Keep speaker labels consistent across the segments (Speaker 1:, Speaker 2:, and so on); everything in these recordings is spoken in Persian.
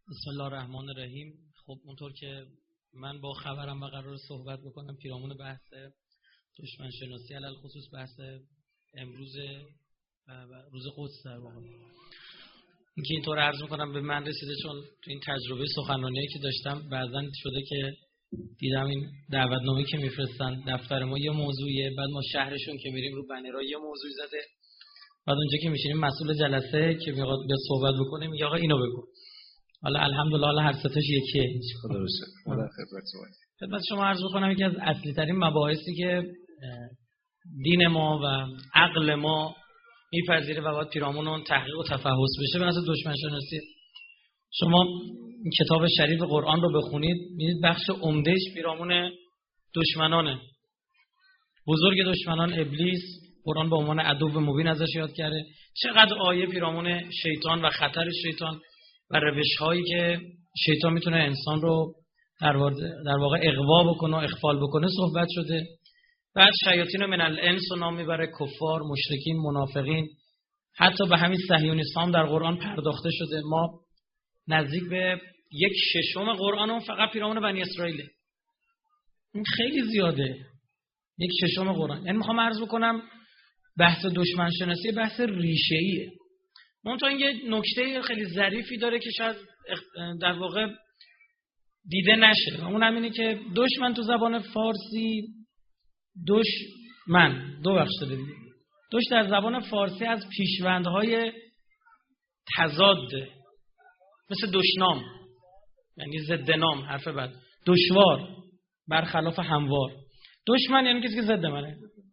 Speaker 1: بسم الله الرحمن الرحیم. خب اونطور که من با خبرم و قرار صحبت بکنم پیرامون بحث دشمن شناسی علل خصوص بحث امروز روز قدس در واقع اینکه اینطور عرض میکنم به من رسیده، چون تو این تجربه سخنرانیایی که داشتم بعضا شده که دیدم این دعوتنامه‌ای که میفرستن دفتر ما یه موضوعیه، بعد ما شهرشون که میریم رو بنرها یه موضوعی زده، بعد اونجا که میشینیم مسئول جلسه که میخواد به صحبت بکنه میگه آقا اینو بگو. حالا الحمدلله هر ستاش یکیه. خدا
Speaker 2: درسته. خدا
Speaker 1: خدمت شما عرض بکنم یکی از اصلی ترین مباحثی که دین ما و عقل ما میپذیره و باید پیرامون اون تحقیق و تفحص بشه بحث دشمن شناسی. شما این کتاب شریف قرآن رو بخونید می‌بینید بخش عمدهش پیرامون دشمنانه. بزرگ دشمنان ابلیس، قرآن به عنوان عدو مبین ازش یاد کرده. چقدر آیه پیرامون شیطان و خطر شیطان و روش‌هایی که شیطان میتونه انسان رو در واقع اغوا بکنه و اغفال بکنه صحبت شده. بعد شیاطین من الانس رو نام میبره، کفار، مشرکین، منافقین، حتی به همین صهیونیستان در قرآن پرداخته شده. ما نزدیک به 1/6 قرآن اون فقط پیرامون بنی اسرائیله. این خیلی زیاده. 1/6 قرآن. یعنی میخوام عرض بکنم بحث دشمن شناسی بحث ریشه‌ایه. منتها این یه نکته خیلی ظریفی داره که شاید در واقع دیده نشه. اون همینه که دشمن تو زبان فارسی دشمن دو بخش داره دیگه. دش در زبان فارسی از پیشوندهای تضاده، مثل دشنام یعنی ضد نام، حرف بد. دشوار برخلاف هموار. دشمن یعنی کسی که ضد منه.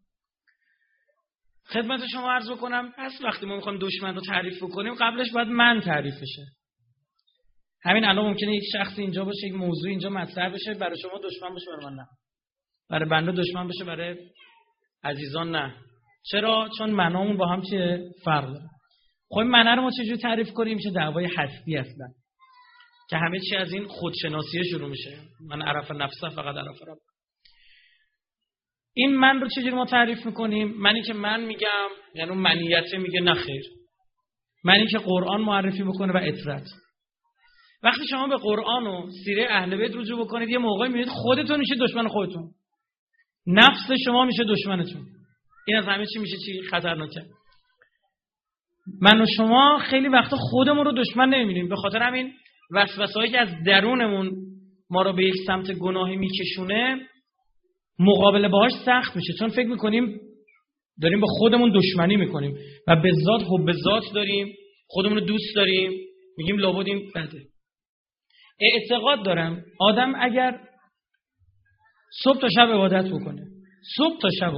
Speaker 1: خدمت شما عرض بکنم پس وقتی ما میخوایم دشمن رو تعریف بکنیم قبلش باید من تعریف بشه. همین الان ممکنه یک شخص اینجا باشه، یک موضوع اینجا مطرح بشه، برای شما دشمن باشه، برای من نه. برای بنده دشمن باشه، برای عزیزان نه. چرا؟ چون معنامون با هم چه فرق داره. خب این معنی رو ما چجوری تعریف کنیم؟ میشه دعوای هستی اصلا که همه چی از این خودشناسیه شروع میشه. من عرف نفسه فقط عرف رب. این من رو چجوری ما تعریف میکنیم؟ منی که من میگم یعنی اون منیته میگه نخیر. منی که قرآن معرفی بکنه و اطرت. وقتی شما به قرآن و سیره اهل بیت رجوع بکنید یه موقعی میبینید خودتون میشه دشمن خودتون. نفس شما میشه دشمنتون. این از همه چی میشه چی خطرناکه. من و شما خیلی وقتا خودمون رو دشمن نمیبینیم، به خاطر همین وسوسه‌ای که از درونمون ما رو به یک سمت گناهی میکشونه مقابله باهاش سخت میشه، چون فکر میکنیم داریم با خودمون دشمنی میکنیم و به ذات حب ذات داریم، خودمون رو دوست داریم، میگیم لابد این بده. اعتقاد دارم آدم اگر صبح تا شب عبادت بکنه، صبح تا شب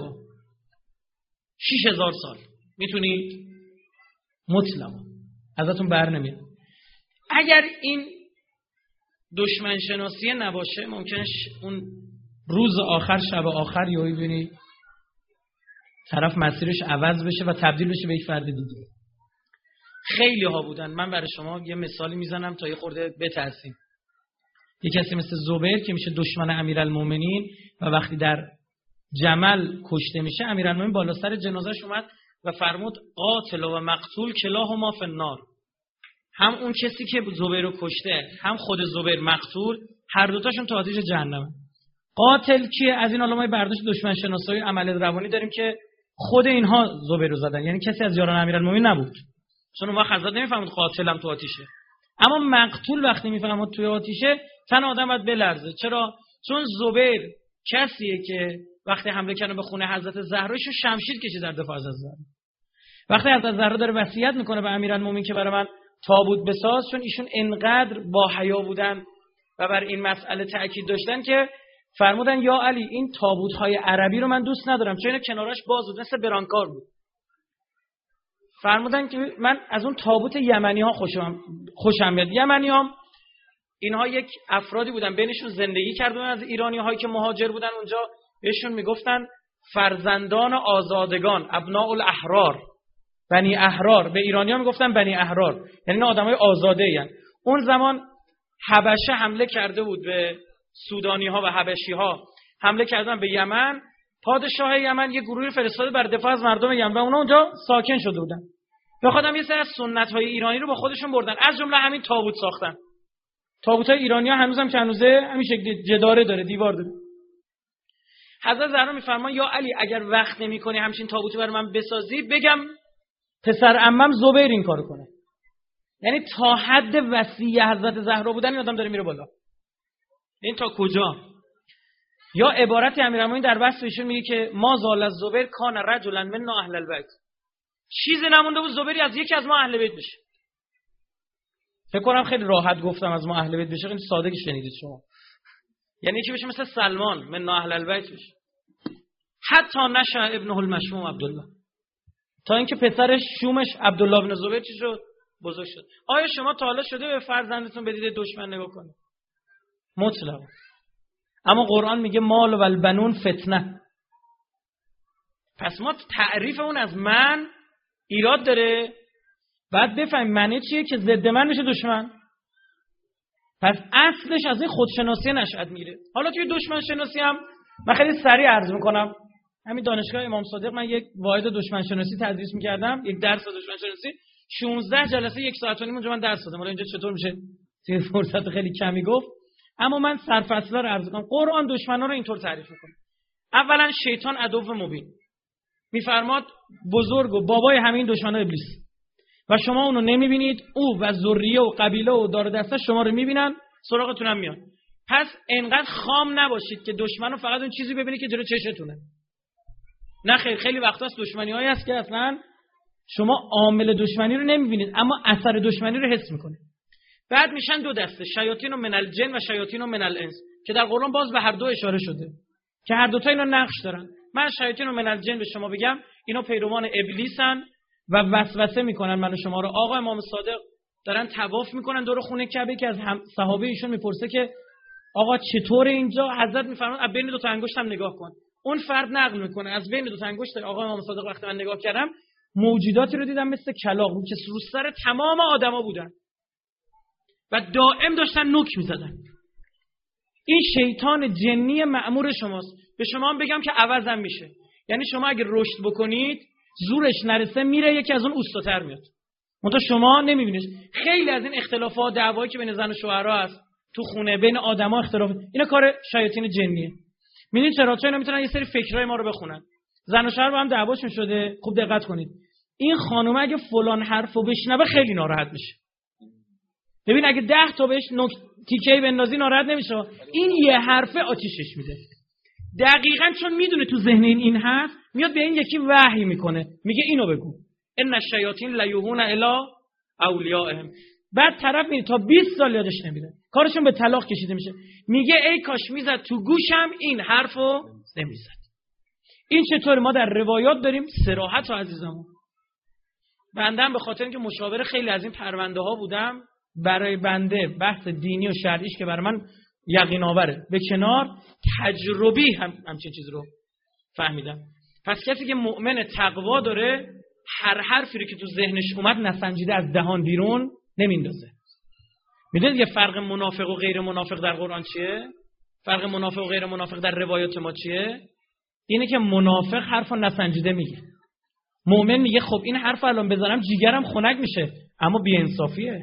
Speaker 1: 6000 سال میتونید مطلقا ازتون بر نمیاد. اگر این دشمن شناسی نباشه ممکنه اون روز آخر شب آخر یهو ببینی طرف مسیرش عوض بشه و تبدیل بشه به یک فرد دیگه. خیلی ها بودن. من برای شما یه مثالی میزنم تا یه خورده بترسیم. یک کسی مثل زبیر که میشه دشمن امیرالمومنین و وقتی در جمل کشته میشه امیرالمومنین بالا سر جنازه‌اش اومد و فرمود قاتل و مقتول کلاهما فی النار. هم اون کسی که زبیر رو کشته هم خود زبیر مقتول، هر دوتاشون تو آتش جهنمه. قاتل کیه؟ از این علمای برداشت دشمن شناسای عمل روانی داریم که خود اینها زبیر رو زدن، یعنی کسی از یاران امیرالمومنین نبود، چون اون وقت حضرت نمیفهمید قاتلم تو آتیشه. اما مقتول وقتی میفهمید توی آتیشه تن آدم باید بلرزه. چرا؟ چون زبیر کسیه که وقتی حمله کنه به خونه حضرت زهرا شو شمشیر کشید در دفاع از زهرا. وقتی حضرت زهرا داره وصیت میکنه به امیرالمومنین که برای من تابوت بساز، چون ایشون انقدر با حیا بودن و بر این مسئله تأکید داشتن که فرمودن یا علی این تابوت‌های عربی رو من دوست ندارم چون اینا کنارش باز بود، مثل برانکار بود. فرمودن که من از اون تابوت یمنی‌ها خوشم میاد. یمنی‌ها اینها یک افرادی بودن بینشون زندگی کردن از ایرانی‌هایی که مهاجر بودن اونجا، بهشون میگفتن فرزندان آزادگان، ابناء الاحرار، بنی احرار. به ایرانی‌ها میگفتن بنی احرار، یعنی آدمای آزاده این. اون زمان حبشه حمله کرده بود به سودانی‌ها و حبشی‌ها، حمله کردن به یمن. پادشاه یمن یه گروهی فرستاده برای دفاع از مردم یمن و اونا اونجا ساکن شده بودن. بخاطر یه سری از سنت‌های ایرانی رو با خودشون بردن، از جمله همین تابوت ساختن. تابوتای ایرانی‌ها هنوزم که هنوزه همین شکلی جداره داره، دیوار داره. حضرت زهرا میفرمان یا علی اگر وقت نمی‌کنی همچین تابوتی برای من بسازی، بگم پسر عمم زبیر این کارو کنه. یعنی تا حد وسیع حضرت زهرا بودن این آدم داره میره بالا. این تا کجا؟ یا عبارتی امیرالمومنین در وصف ایشون میگه که ما زال الزبیر کان رجلا من اهل البیت. چیزی نمونده بود زبیری از یکی از ما اهل بیت بشه. فکر کنم خیلی راحت گفتم از ما اهل بیت بشه، خیلی ساده که شنیدید شما. یعنی یکی بشه مثل سلمان من اهل البیت بشه. حتی نشأ ابنه المشموم عبدالله، تا اینکه پسرش شومش عبدالله بن زبیر چی شد؟ بزرگ شد. آیا شما تا حالا شده به فرزندتون به دید دشمن نگاه کنید؟ مطلقا. اما قرآن میگه مال و البنون فتنه. پس ما تعریف اون از من ایراد داره، بعد بفهمیم معنی چیه که ضد من میشه دشمن. پس اصلش از این خودشناسی نشأت میگیره. حالا توی دشمن شناسی هم من خیلی سریع عرض میکنم. همین دانشگاه امام صادق من یک واحد دشمن شناسی تدریس میکردم، یک درس دشمن شناسی 16 جلسه 1 ساعت و نیم اونجا من درس دادم. حالا اینجا چطور میشه توی فرصت خیلی کمی گفت، اما من سرفصلا رو عرض میکنم. قرآن دشمنا رو اینطور تعریف میکنه. اولا شیطان عدو مبین، میفرماد بزرگ و بابای همین دشمنا ابلیس و شما اونو نمیبینید، او و ذریه و قبیله و دار دسته شما رو میبینن، سراغتون هم میان. پس انقدر خام نباشید که دشمنو فقط اون چیزی ببینید که جلو چشتونه. نه خیر، خیلی وقتاست دشمنی‌هایی هست که اصلا شما عامل دشمنی رو نمیبینید اما اثر دشمنی رو حس میکنید. بعد میشن دو دسته، شیاطین من الجن و شیاطین من الانس، که در قرآن باز به هر دو اشاره شده که هر دو تا اینا نقش دارن. من شیاطین من الجن به شما بگم اینا پیروان ابلیسن و وسوسه میکنن من و شما رو. آقا امام صادق دارن طواف میکنن دور خونه کعبه که از صحابه ایشون میپرسه که آقا چطور اینجا؟ حضرت میفرمایند از بین دو تا انگشتم نگاه کن. اون فرد نقل میکنه از بین دو تا انگشت آقا امام صادق وقتی من نگاه کردم موجوداتی رو دیدم مثل کلاغ که رو سر تمام آدما بودن و دائم داشتن نوک میزدن. این شیطان جنی مأمور شماست. به شما هم بگم که عوضم میشه. یعنی شما اگه رشد بکنید زورش نرسه میره یکی از اون اوستاتر میاد. منتها شما نمیبینید. خیلی از این اختلافات دعوایی که بین زن و شوهرها هست تو خونه بین آدما اختلاف، اینا کار شیاطین جنیه. میدونید چرا؟ چون اینا میتونن یه سری فکرای ما رو بخونن. زن و شوهر با هم دعواشون شده، خوب دقت کنید. این خانم اگه فلان حرفو بشنوه خیلی ناراحت میشه. ببین اگه 10 تا بهش تیکه‌ای بندازی ناراحت نمیشه. این یه حرفه آتیشش میده. دقیقاً چون میدونه تو ذهن این هست، میاد به این یکی وحی میکنه، میگه اینو بگو. ان الشیاطین لیوحون الی اولیائهم. بعد طرف میره تا 20 سال یادش نمیره. کارشون به طلاق کشیده میشه. میگه ای کاش میزد تو گوشم این حرفو نمیزد. این چطور؟ ما در روایات داریم صراحت و عزیزمون. بندم به خاطر اینکه مشاور خیلی از این پرونده ها بودم، برای بنده بحث دینی و شرعیش که برای من یقین آوره، به کنار تجربی همچین چیز رو فهمیدم. پس کسی که مؤمن تقوا داره هر حرفی رو که تو ذهنش اومد نسنجیده از دهان بیرون نمیندازه. میدونید یه فرق منافق و غیر منافق در قرآن چیه؟ فرق منافق و غیر منافق در روایات ما چیه؟ اینه که منافق حرفو نسنجیده میگه. مؤمن میگه خب این حرف الان بزنم جیگرم خنک میشه، اما بی‌انصافیه.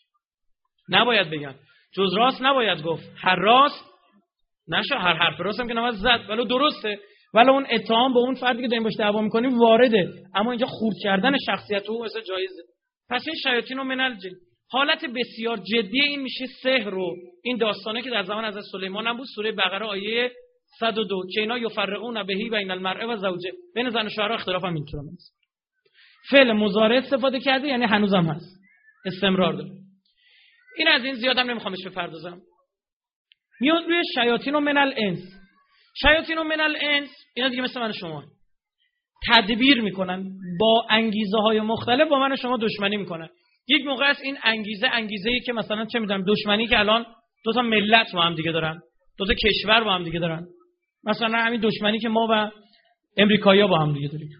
Speaker 1: نباید بگم. جز راست نباید گفت. هر راست نشه، هر حرف راست هم که نباید زد، ولو درسته. ولو اون اتهام به اون فردی که داریم باش دعوا میکنیم وارده، اما اینجا خورد کردن شخصیت او مثلا جایزه. پس این شیاطین و من الجن حالت بسیار جدی این میشه سحر رو. این داستانه که در زمان حضرت سلیمان هم بود، سوره بقره آیه 102 که اینا یفرقون بهی بین المرء و زوجه، بین زن و شوهر اختلاف هم اینطوره است. فعل مضارع استفاده کرده، یعنی هنوزم هست، استمرار داره. این از این زیادم نمیخوامش بپردازم. میاد روی شیاطین و من الانس. شیاطین و من الانس اینا دیگه مثل من و شما تدبیر میکنن، با انگیزه های مختلف با من و شما دشمنی میکنن. یک موقع است این انگیزه‌ای که مثلا چه میدونم دشمنی که الان دو تا ملت با هم دیگه دارن، دو تا کشور با هم دیگه دارن. مثلا همین دشمنی که ما و امریکایی‌ها با هم دیگه داریم،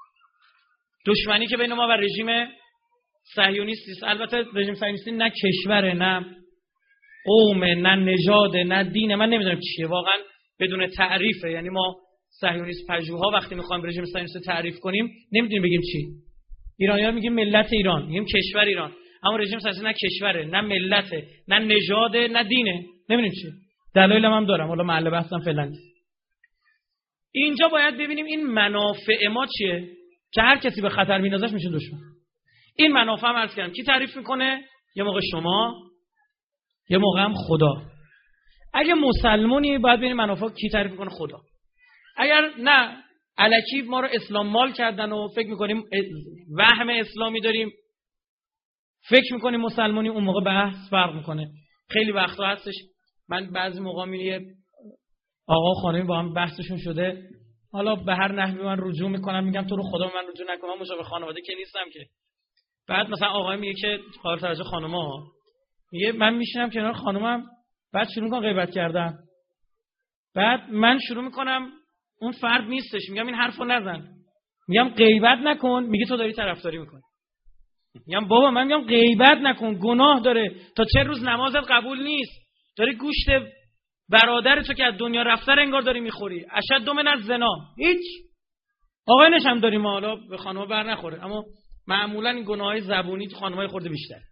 Speaker 1: دشمنی که بین ما و رژیم صهیونیستی است. البته رژیم صهیونیستی نه کشوره، نه قومه، نه نژاده، نه دینه، من نمیدونم چیه واقعا، بدون تعریفه. یعنی ما صهیونیست پژوها وقتی میخوایم رژیم صهیونیستی تعریف کنیم نمیدونیم بگیم چی. ایرانی‌ها میگیم ملت ایران، میگیم کشور ایران، اما رژیم صهیونیستی نه کشوره، نه ملته، نه نژاده، نه دینه. نمیدونیم چیه. دلایلم هم دارم، حالا محل بحثم فعلا. اینجا باید ببینیم این منافع ما چیه که هر کسی به خطر میندازش میشه دشمن. این منافع هم عرض کردم کی تعریف میکنه؟ یه موقع شما، یه موقع هم خدا. اگه مسلمونی باید ببینیم منافع کی تعریف میکنه؟ خدا. اگر نه الکی ما رو اسلام مال کردن و فکر میکنیم وهم اسلامی داریم، فکر میکنیم مسلمانی، اون موقع بحث فرق میکنه. خیلی وقتا هستش من بعضی موقع میبینم آقا خانمی با هم بحثشون شده، حالا به هر نحوی من رجوع میکنم، میگم تو رو خدا من رجوع نکنم، من مشابه خانواده که نیستم که. بعد مثلا آقای میگه که قابل توجه خانم‌ها، میگه من میشینم کنار خانمم، بعد شروع میکنم غیبت کردن، بعد من شروع میکنم اون فرد نیستش، میگم این حرفو نزن، میگم غیبت نکن، میگه تو داری طرفداری میکنی. میگم بابا من میگم غیبت نکن، گناه داره، تا چه روز نمازت قبول نیست، داری گوشت برادر تو که از دنیا رفته انگار داری میخوری، اشد من از زنا. هیچ آقایانش هم داریم، حالا به خانم‌ها بر نخوره، اما معمولا این گناههای زبونی تو خانم‌های خورده بیشتر.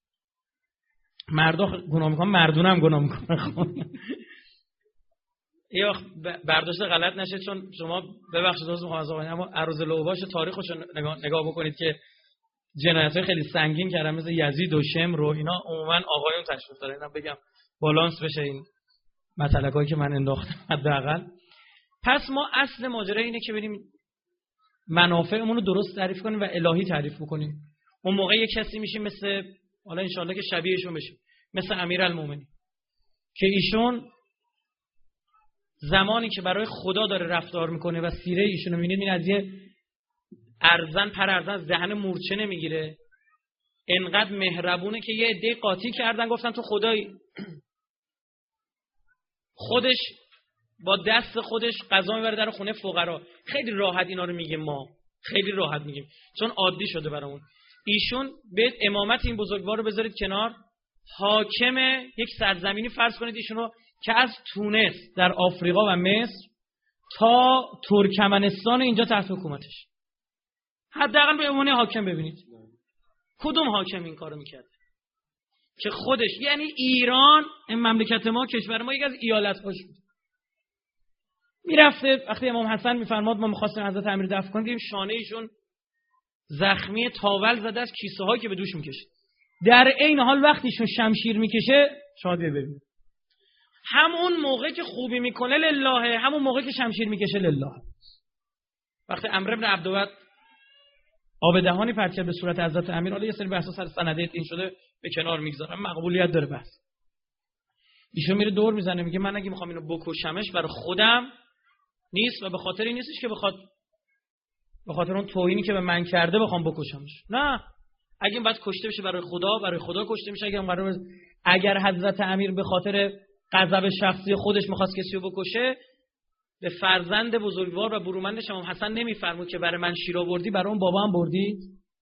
Speaker 1: مردا گناه میکنن، مردونه هم گناه میکنن. یا برداشت غلط نشه، چون شما ببخشید دوست میخوام از آقایان، اما عروض لوباش تاریخش نگاه بکنید که جنایت‌های خیلی سنگین کردن مثل یزید و شمر و اینا، عموما آقایون تشخیص دادن. اینا بگم بالانس بشه این مطلقایی که من انداختم حداقل. پس ما اصل ماجرا اینه که بریم منافعمون رو درست تعریف کنیم و الهی تعریف بکنیم. اون موقع یک کسی میشیم مثل، حالا ان شاءالله که شبیهشون بشیم، مثل امیرالمومنین که ایشون زمانی که برای خدا داره رفتار میکنه و سیره ایشون رو میبینید، این از یه ارزن پر ارزن از دهن مورچه نمیگیره، انقدر مهربونه که یه عده قاطی کردن گفتن تو خدایی، خودش با دست خودش غذا میبره در خونه فقرا. خیلی راحت اینا رو میگیم، ما خیلی راحت میگیم چون عادی شده برامون. ایشون به امامت این بزرگوار رو بذارید کنار، حاکم یک سرزمینی فرض کنید ایشون رو که از تونس در آفریقا و مصر تا ترکمنستان اینجا تحت حکومتش، حداقل به عنوان حاکم ببینید کدوم حاکم این کارو میکرد که خودش، یعنی ایران این مملکت ما، کشور ما، یک از ایالت‌هاش بود، میرفته وقتی امام حسن میفرماد ما می‌خواستیم حضرت امیر دفن کنیم، دیدیم شانه ایشون زخمی، تاول زده از کیسه هایی که به دوش میکشید. در عین حال وقتیشون شمشیر میکشه، شما ببینید همون موقع که خوبی میکنه لله، همون موقع که شمشیر میکشه لله. وقتی عمرو بن عبدود آب دهانی پرت به صورت حضرت امیر، حالا یه سری بحثا سر سنده این شده به کنار میگذارم، مقبولیت داره بحث. ایشون میره دور میزنه میگه من اگه میخوام اینو بکشمش برای خودم نیست و به خاطر این نیستش که به خاطر اون توهینی که به من کرده بخوام بکشمش، نه، اگه باید کشته بشه برای خدا کشته میشه. اگر حضرت امیر به خاطر غضب شخصی خودش میخواست کسی رو بکشه، به فرزند بزرگوار و برومندش امام حسن نمیفرمود که برای من شیر آوردی برای اون بابا هم بردی؟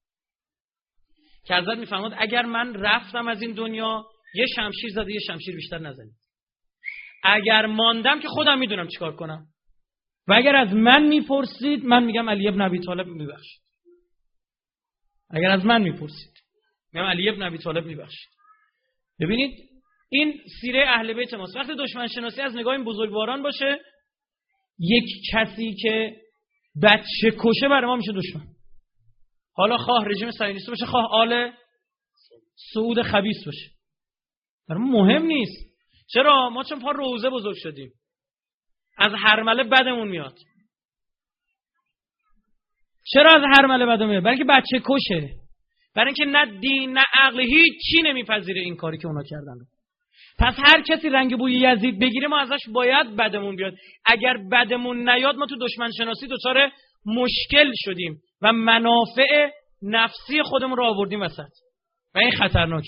Speaker 1: که حضرت میفرمود اگر من رفتم از این دنیا یه شمشیر زده، یه شمشیر بیشتر نزنید. اگر ماندم که خودم میدونم چیکار کنم، و اگر از من میپرسید من میگم علی ابن ابی طالب میبخشید. اگر از من میپرسید میگم علی ابن ابی طالب میبخشید. ببینید این سیره اهل بیت ماست. وقتی دشمن شناسی از نگاه این بزرگواران باشه، یک کسی که بچه کشه برای ما میشه دشمن، حالا خواه رژیم صهیونیستی باشه، خواه آل سعود خبیث باشه، برای ما مهم نیست. چرا؟ ما چون پا روزه بزرگ شدیم، از هرمله بدمون میاد. چرا از هرمله بدمون میاد؟ برای اینکه بچه کشه، برای اینکه نه دین نه عقل هیچی نمیپذیره این کاری که اونا کردن. پس هر کسی رنگ بوی یزید بگیره ما ازش باید بدمون بیاد. اگر بدمون نیاد ما تو دشمن شناسی دچار مشکل شدیم و منافع نفسی خودمون رو آوردیم وسط و این خطرناک.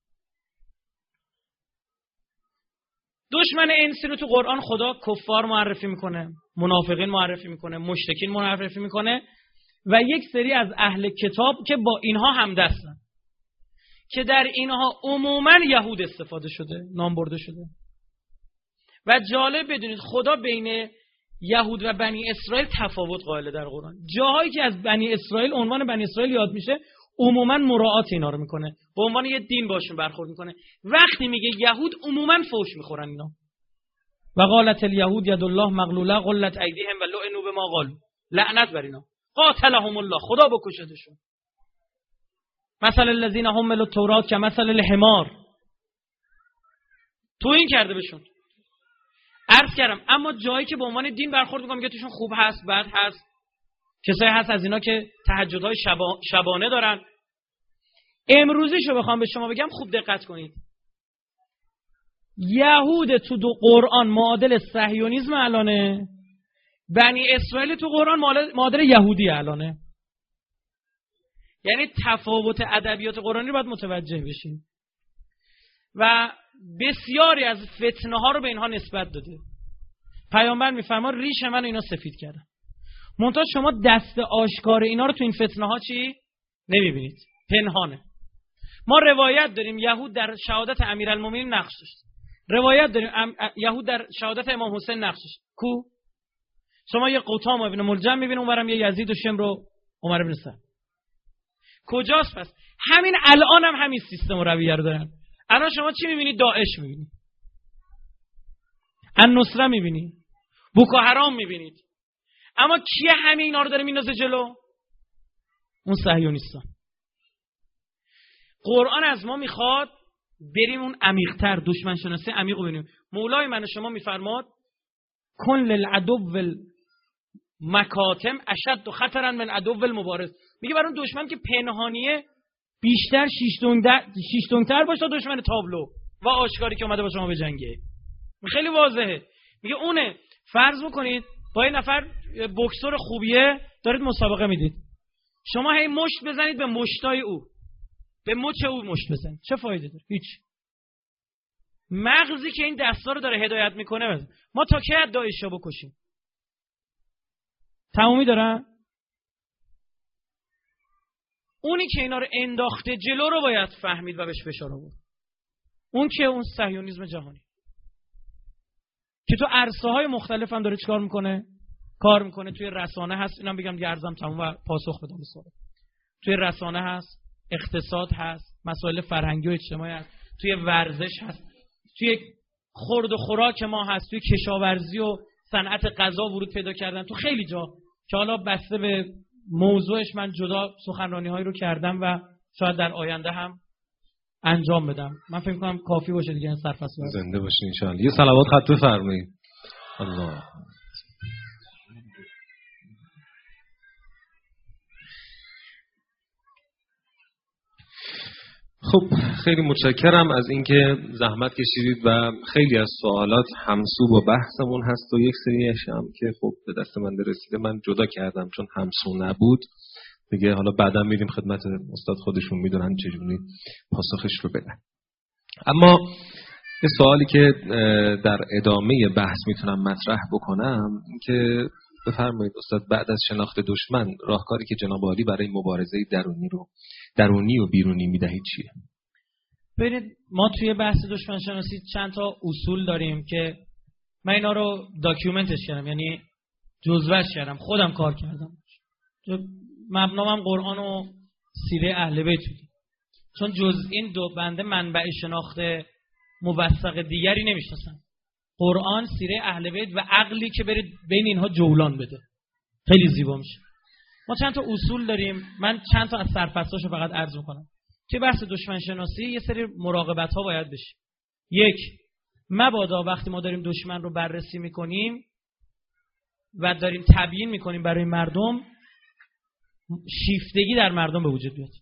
Speaker 1: دشمن انسی رو تو قرآن خدا کفار معرفی میکنه، منافقین معرفی میکنه، مشرکین معرفی میکنه و یک سری از اهل کتاب که با اینها همدستن، که در اینها عموما یهود استفاده شده، نام برده شده. و جالب بدونید خدا بین یهود و بنی اسرائیل تفاوت قائله در قرآن. جاهایی که از بنی اسرائیل عنوان بنی اسرائیل یاد میشه، عموما مراعات اینا رو میکنه، به عنوان یه دین باشون برخورد میکنه. وقتی میگه یهود عموما فوش میخورن اینا. و قالت الیهود ید الله مغلوله غلت ایدیهم و لعنوا بما قالوا، لعنت بر اینا، قاتلهم الله، خدا بکشتشون. مثل الذین حملوا التوراة کمثل الحمار، تو این کرده بهشون. عرض کردم اما جایی که به عنوان دین برخورد میکنم، میگه توشون خوب هست، بد هست، کسایی هست از اینا که تهجدهای شبانه دارن. امروزیشو بخوام به شما بگم خوب دقت کنید. یهود تو دو قرآن معادل صهیونیسم الانه، بنی اسرائیل تو قرآن معادل یهودی الانه. یعنی تفاوت ادبیات قرآنی رو باید متوجه بشین. و بسیاری از فتنه ها رو به اینها نسبت داده. پیامبر میفرما ریش من اینا سفید کردن. منتها شما دست آشکار اینا رو تو این فتنه ها چی نمیبینید، پنهانه. ما روایت داریم یهود در شهادت امیرالمومنین نقش داشت. روایت داریم یهود در شهادت امام حسین نقش داشت. کو؟ شما یه قطام ابن ملجم میبینید، اونورم یه یزید و شمر و عمر بن سعد. کجاست پس؟ همین الان هم همین سیستم و رویه رو دارن. الان شما چی میبینید؟ داعش میبینید، النصره میبینید، بوکو حرام میبینید. اما کیه همه اینا رو داره میندازه جلو؟ اون صهیونیستان. قرآن از ما میخواد بریم اون عمیق‌تر، دشمن شناسی عمیق رو ببینیم. مولای من و شما میفرماد کن للعدو مکاتم اشد خطرا من عدو المبارز. میگه برای اون دشمن که پنهانیه بیشتر شیشتونتر باشه تا دشمن تابلو و آشکاری که اومده با شما به جنگه. خیلی واضحه. میگه اونه. فرض بکنید با یه نفر بوکسور خوبیه دارید مسابقه میدید، شما هی مشت بزنید به مشتای او، به مچ او مشت بزنید، چه فایده داره؟ هیچ. مغزی که این دستا رو داره هدایت میکنه بزن. ما تا کی داعش رو بکشیم؟ تمومی دارن؟ اونی که اینا رو انداخته جلو رو باید فهمید و بهش فشار آورد. اون که اون صهیونیسم جهانی که تو عرصه‌های مختلف هم داره چیکار میکنه؟ کار میکنه. توی رسانه هست، اینم بگم دیگه عرضم تموم و پاسخ بدم به سوال. توی رسانه هست، اقتصاد هست، مسائل فرهنگی و اجتماعی هست، توی ورزش هست، توی خورد و خوراک ما هست، توی کشاورزی و صنعت غذا ورود پیدا کردن، تو خیلی جا که حالا بسته به موضوعش من جدا سخنرانی‌هایی رو کردم و شاید در آینده هم انجام بدم. من فکر می‌کنم کافی باشه دیگه این سرفصل.
Speaker 2: زنده باشین ان شاء الله. یه صلوات خط بفرمایید. الله. خب خیلی متشکرم از اینکه زحمت کشیدید و خیلی از سوالات همسو با بحثمون هست و یک سریش هم که خب به دست من رسیده من جدا کردم چون همسو نبود دیگه. حالا بعدا میریم خدمت استاد، خودشون میدونن چجوری پاسخش رو بدن. اما یه سوالی که در ادامه بحث میتونم مطرح بکنم که بفرمایید استاد، بعد از شناخت دشمن راهکاری که جناب عالی برای مبارزه درونی و بیرونی میدهید چیه؟
Speaker 1: ببینید ما توی بحث دشمن شناسی چند تا اصول داریم که من اینا رو داکیومنتش کردم، یعنی جزوه‌اش کردم، خودم کار کردم. مبنامم قرآن و سیره اهل بیت بود. چون جز این دو بنده منبع شناخت موثق دیگری نمیشناسم. قرآن، سیره اهل بیت و عقلی که برید بین اینها جولان بده. خیلی زیبا میشه. ما چند تا اصول داریم، من چند تا از سرفصلاشو فقط عرض میکنم. توی بحث دشمن شناسی یه سری مراقبت ها باید بشه. یک، مبادا وقتی ما داریم دشمن رو بررسی میکنیم و داریم تبیین میکنیم برای مردم، شیفتگی در مردم به وجود بیاد.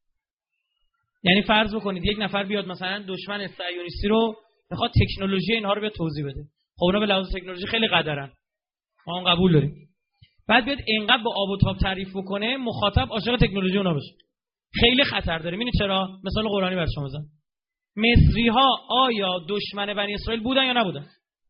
Speaker 1: یعنی فرض بکنید یک نفر بیاد مثلا دشمن صهیونیستی رو بخواد تکنولوژی اینها رو بیاد توضیح بده. خب اونا به لحاظ تکنولوژی خیلی قدرن، ما اون قبول داریم. بعد بیاد اینقدر با آب و تاب تعریف بکنه مخاطب عاشق تکنولوژی اونا بشه، خیلی خطر داره. ببینید چرا؟ مثال قرآنی برای شما بزنم. مصری ها آیا دشمن بنی اسرائیل بودن یا نبودن؟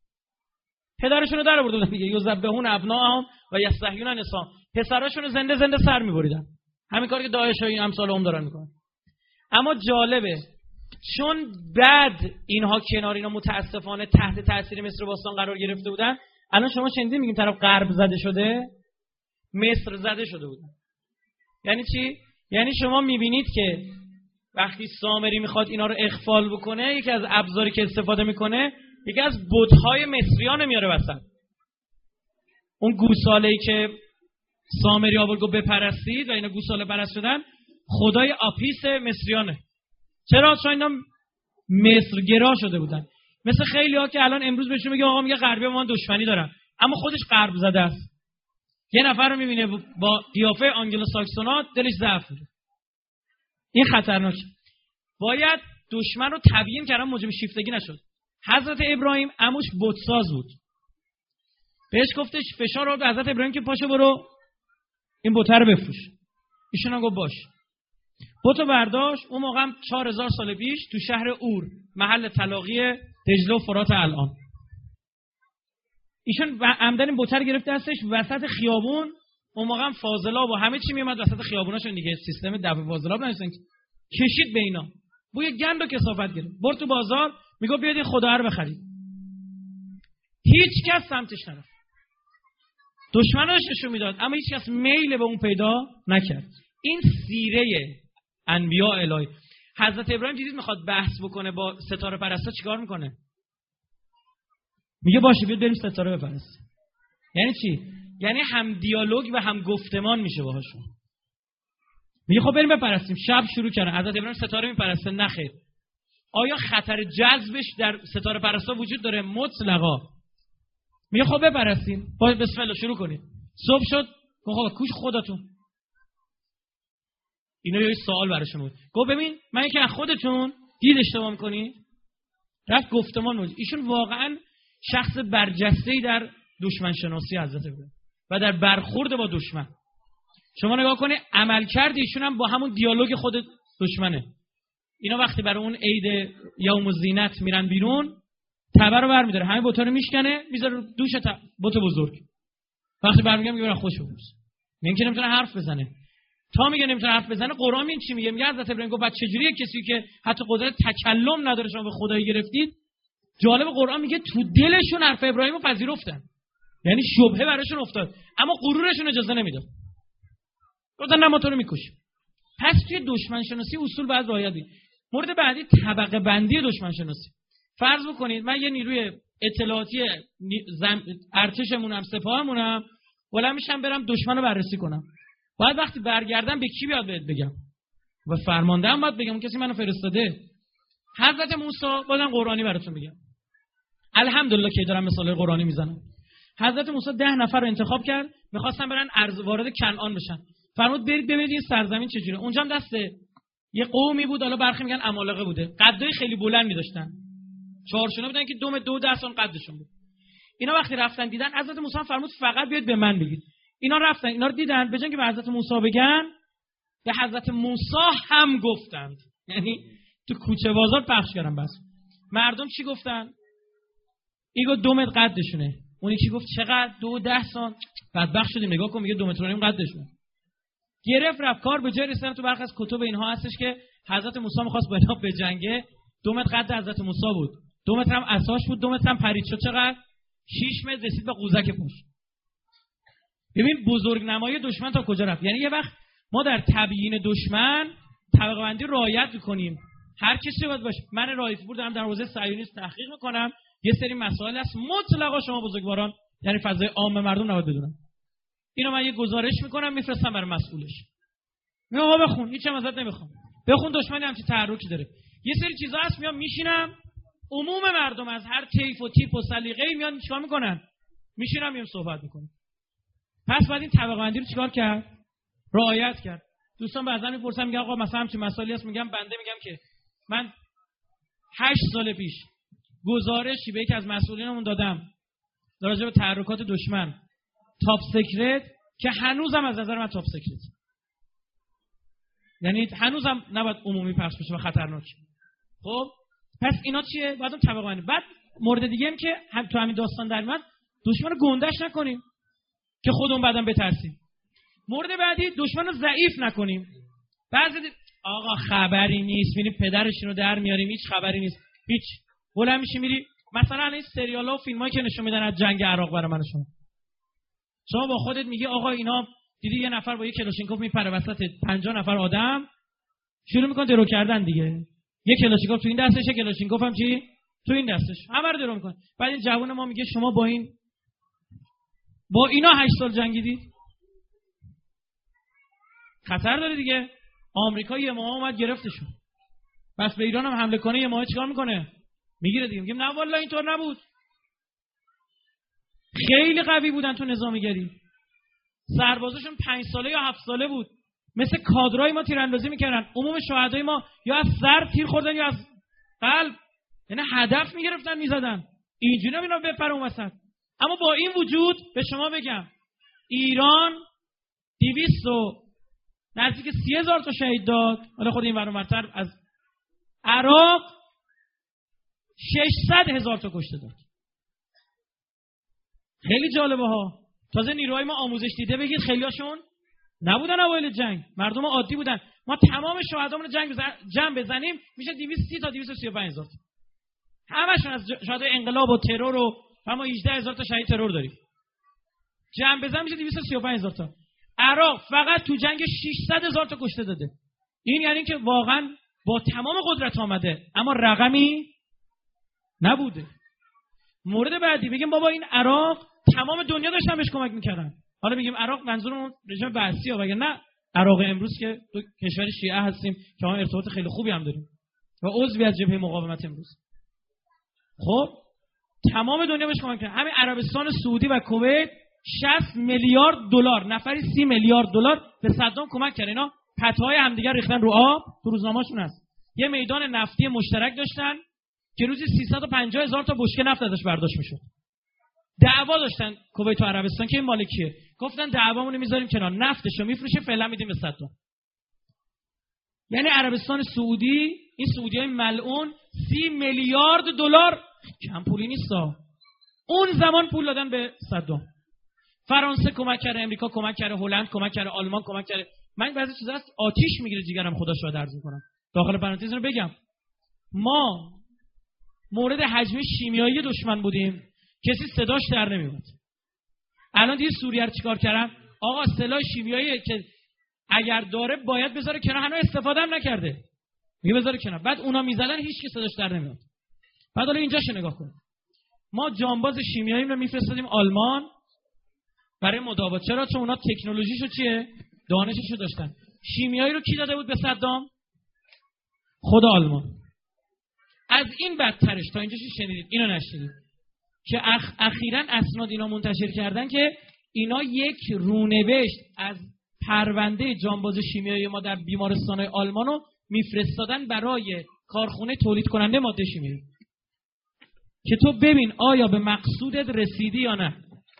Speaker 1: پدرشون رو در آوردن دیگه، یذبحون ابناءهم و یستحیون نساءهم، پسراشون رو زنده زنده سر می‌بریدن. همین کاری که داعش و این امثال هم دارن میکنن. اما جالبه چون بعد اینها کنار اینا متاسفانه تحت تاثیر مصر باستان قرار گرفته بودن، الان شما شنیدین میگیم طرف غرب زده شده، مصر زده شده بودن. یعنی چی؟ یعنی شما میبینید که وقتی سامری میخواد اینا رو اخفال بکنه، یکی از ابزاری که استفاده میکنه یکی از بت‌های مصریان میاره وسط. اون گوساله‌ای که سامری آورد گفت بپرستید و اینا گوساله پرست شدن، خدای آپیس مصریانه. چرا؟ چون اینا مصرگرا شده بودن. مثل خیلی‌ها که الان امروز بهشون میگه آقا میگه غربی با من دشمنی دارن، اما خودش غرب زده است. یه نفر رو میبینه با قیافه آنگلو ساکسونا، دلش ضعف داره. این خطرناکه. باید دشمن رو تبیین کردن، موجب شیفتگی نشد. حضرت ابراهیم عموش بتساز بود. بهش گفتش فشار آورد حضرت ابراهیم که پاشو برو این بت رو بفروش. ایشون هم گفت باش. بتو برداشت. اون موقع 4000 سال پیش تو شهر اور، محل تلاقی دجله و فرات الان، ایشون عمدن این بت رو گرفت دستش وسط خیابون. اون موقع فاضلاب و همه چی میومد وسط خیابوناشون دیگه، سیستم دفع فاضلاب نداشتن، کشید به اینا. بوی گند و کثافت گرفت. برد تو بازار میگه بیاید این خدا رو بخرید. هیچ کس سمتش نرفت. دشمناش نشون میداد اما هیچ کس میل به اون پیدا نکرد. این سیره انبیاء الهی. حضرت ابراهیم دیدید میخواد بحث بکنه با ستاره پرستا، چیکار میکنه؟ میگه باشه بیاد بریم ستاره بپرستیم. یعنی چی؟ یعنی هم دیالوگ و هم گفتمان میشه باهاشون. میگه خب بریم بپرستیم. شب شروع کردن. حضرت ابراهیم ستاره میپرسته. نخیر. آیا خطر جذبش در ستاره پرستا وجود داره؟ مطلقا. میگه خب بپرستیم. باید بسم الله شروع کنید. صبح شد. گفت کوش خودتون. اینا یه سوال براشون بود. گفت ببین من که از خودتون دید اشتباه میکنی. رفت گفتمان موجود. ایشون واقعا شخص برجسته‌ای در دشمن شناسی حضرت ابراهیم و در برخورد با دشمن. شما نگاه کنید عملکرد ایشون هم با همون دیالوگ خود دشمنه. اینا وقتی برای اون عید یوم الزینت میرن بیرون، تبر رو برمی‌داره، همه بوتا رو میشکنه، میذاره دوش بوت بزرگ. وقتی برمیگردم میگه خوش ببوس. میگه که نمیتونه حرف بزنه. تا میگه نمیتونه حرف بزنه، قرآن این چی میگه؟ میگه حضرت ابراهیم گفت بعد چجوریه کسی که حتی قدرت تکلم نداره شما به خدایی گرفتید؟ جالب قرآن میگه تو دلشون حرف ابراهیمو پذیرفتن. یعنی شبهه براشون افتاد اما غرورشون اجازه نمیداد. گفتن نه ما تو رو میکشیم. پس توی دشمن شناسی اصول باید رعایت کنید. مورد بعدی طبقه بندی دشمن شناسی. فرض بکنید من یه نیروی اطلاعاتی ارتشمونم سپاهمونم، بلند میشم برم دشمن رو بررسی کنم. باید وقتی برگردم به کی بیاد بهت بگم؟ و فرماندهم باید بگم کسی منو فرستاده. حضرت موسی بازم قرآنی براتون میگم. الحمدلله که دارم مثال قرآنی میزنم. حضرت موسی 10 نفر رو انتخاب کرد، می‌خواستن برن وارد کنعان بشن. فرمود برید ببینید این سرزمین چجوره. اونجا هم دست یه قومی بود، حالا برخی میگن عمالقه بوده. قدای خیلی بلندی داشتن. چهارشونه بودن که دو دستان قدشون بود. اینا وقتی رفتن دیدن حضرت موسی فرمود فقط بیاید به من بگید. اینا رفتن، اینا رو دیدن، به جای اینکه به حضرت موسی بگن، به حضرت موسی هم گفتند. یعنی تو کوچه بازار پخش کردن. بس مردم چی گفتن؟ ایگو 2 متر قدشونه. اونی چی گفت چقدر؟ 2 سانت. بدبخت شدیم. نگاه کن میگه 2 متر و نیم قدشونه. گرفت رفت کار به جای رسیدن. تو برخی از کتب اینها هستش که حضرت موسی می‌خواست با اینا بجنگه. 2 متر قد حضرت موسی بود. 2 متر هم عصاش بود. 2 متر هم پرید شد. چقدر؟ 6 متر رسید به قوزک پشت. ببین بزرگنمایی دشمن تا کجا رفت. یعنی یه وقت ما در تبیین دشمن طبقه بندی رعایت می‌کنیم. هر کسی باید باشه. من رایفپور دارم در حوزه صهیونیسم تحقیق می‌کنم. یه سری مسائل هست مطلقا شما بزرگواران یعنی فضای عام مردم نباید بدونن. اینو من یه گزارش میکنم میفرستم برای مسئولش. میگم آقا بخون، هیچ هم ازت نمیخوام. بخون دشمنی همچین تحرکی داره. یه سری چیزا هست میام میشینم، عموم مردم از هر طیف و تیپ و سلیقه‌ای میان چیکار میکنن؟ میشینم میام صحبت میکنم. پس بعد این طبقه بندی رو چیکار کرد؟ رعایت کرد. دوستان بعضی میپرسن میگن آقا مثلا همچین مسائلی هست، میگم بنده میگم که من 8 سال پیش گزارشی به یکی از مسئولینمون دادم در راجع به تحرکات دشمن تاپ سیکرت که هنوزم از نظر من تاپ سیکرت، یعنی هنوزم نباید عمومی پخش بشه و خطرناک. خب پس اینا چیه؟ بعدم طبقه بندی. بعد مورد دیگه هم که تو همین داستان در اومد، دشمن رو گندش نکنیم که خودمون بعدم بترسیم. مورد بعدی دشمن رو ضعیف نکنیم. بعضی آقا خبری نیست، میریم پدرشون رو در میاریم، هیچ خبری نیست، هیچ. بلند میشی میری مثلا این سریال‌ها و فیلمایی که نشون میدن از جنگ عراق برای من شما با خودت میگی آقا اینا دیدی یه نفر با یه کلاشینکوف میپره وسط 50 نفر آدم، شروع میکنه درو کردن دیگه. یه کلاشینکوف تو این دستش، یه کلاشینکوف هم چی تو این دستش، همه رو درو میکنه. بعد این جوون ما میگه شما با اینا 8 سال جنگیدید، خطر داره دیگه. آمریکا یه ماه اومد گرفتشون، بس به ایران هم حمله کنه یه ماه چیکار میکنه؟ میگیره دیگه. میگیم نه والله اینطور نبود، خیلی قوی بودن تو نظامیگری، سربازاشون 5 ساله یا 7 ساله بود، مثل کادرای ما تیراندازی میکردن. عموم شهدای ما یا از سر تیر خوردن یا از قلب، یعنی هدف میگرفتن میزدن. اینجوری اینا بپره اون وسط. اما با این وجود به شما بگم ایران 200 نزدیک 30,000 تا شهید داد. حالا خود این ورانورتر از عراق 600,000 تا کشته داد. خیلی جالبه ها. تازه نیروهای ما آموزش دیده بگید خیلیاشون نبودن اوایل جنگ، مردم عادی بودن. ما تمام شهدامون رو جمع بزنیم میشه 230 تا 235,000 تا. همشون از شهدای انقلاب و ترور و ما 18,000 تا شهید ترور داریم. جمع بزنیم میشه 235,000 تا. عراق فقط تو جنگ 600,000 تا کشته داده. این یعنی که واقعا با تمام قدرت آمده اما رقمی نبوده. مورد بعدی بگیم بابا این عراق تمام دنیا داشتن بهش کمک میکردن. حالا میگیم عراق منظورمون رژیم بعثی ها، وگرنه نه عراق امروز که تو کشور شیعه هستیم که ما ارتباط خیلی خوبی هم داریم و عضوی از جبهه مقاومت امروز. خب تمام دنیا بهش کمک کرد. همین عربستان سعودی و کویت 60 میلیارد دلار، نفری 30 میلیارد دلار به صدام کمک کرد. اینا پتوهای همدیگر ریختن رو آب، تو روزنامه‌شون هست. یه میدان نفتی مشترک داشتن که روزی 350,000 تا بشکه نفت ازش برداشت میشد. دعوا داشتن کویت و عربستان که این مال کیه. گفتن دعوامون رو میذاریم کنار، نفتشو میفروشه، فعلا میدیم به صدام. یعنی عربستان سعودی، این سعودیای ملعون 30 میلیارد دلار کم پولی نیستا. اون زمان پول دادن به صدام. فرانسه کمک کرده، امریکا کمک کرده، هلند کمک کرده، آلمان کمک کرده. من بعضی چیزا هست آتیش میگیره جیگرم، خدا شاهد عرض میکنم. داخل پرانتز رو بگم، ما مورد هجمه شیمیایی دشمن بودیم، کسی صداش در نمیاد. الان دیگه سوریه رو چیکار کردن؟ آقا سلاح شیمیایی که اگر داره باید بذاره کنار، هنوز استفاده هم نکرده، میگه بذاره کنار. بعد اونا میزدن هیچ کی صداش در نمیاد. بعد حالا اینجاشو نگاه کن، ما جانباز شیمیایی رو میفرستادیم آلمان برای مداوات. چرا؟ چون اونا تکنولوژیشو چیه؟ دانششو داشتن. شیمیایی رو کی داده بود به صدام؟ خود آلمان. از این بدترش تا اینجاش شنیدید، اینو نشنیدید که اخیراً اسناد اینا منتشر کردن که اینا یک رونوشت از پرونده جانباز شیمیایی ما در بیمارستان‌های آلمان رو میفرستادن برای کارخونه تولید کننده ماده شیمیایی که تو ببین آیا به مقصودت رسیدی یا نه.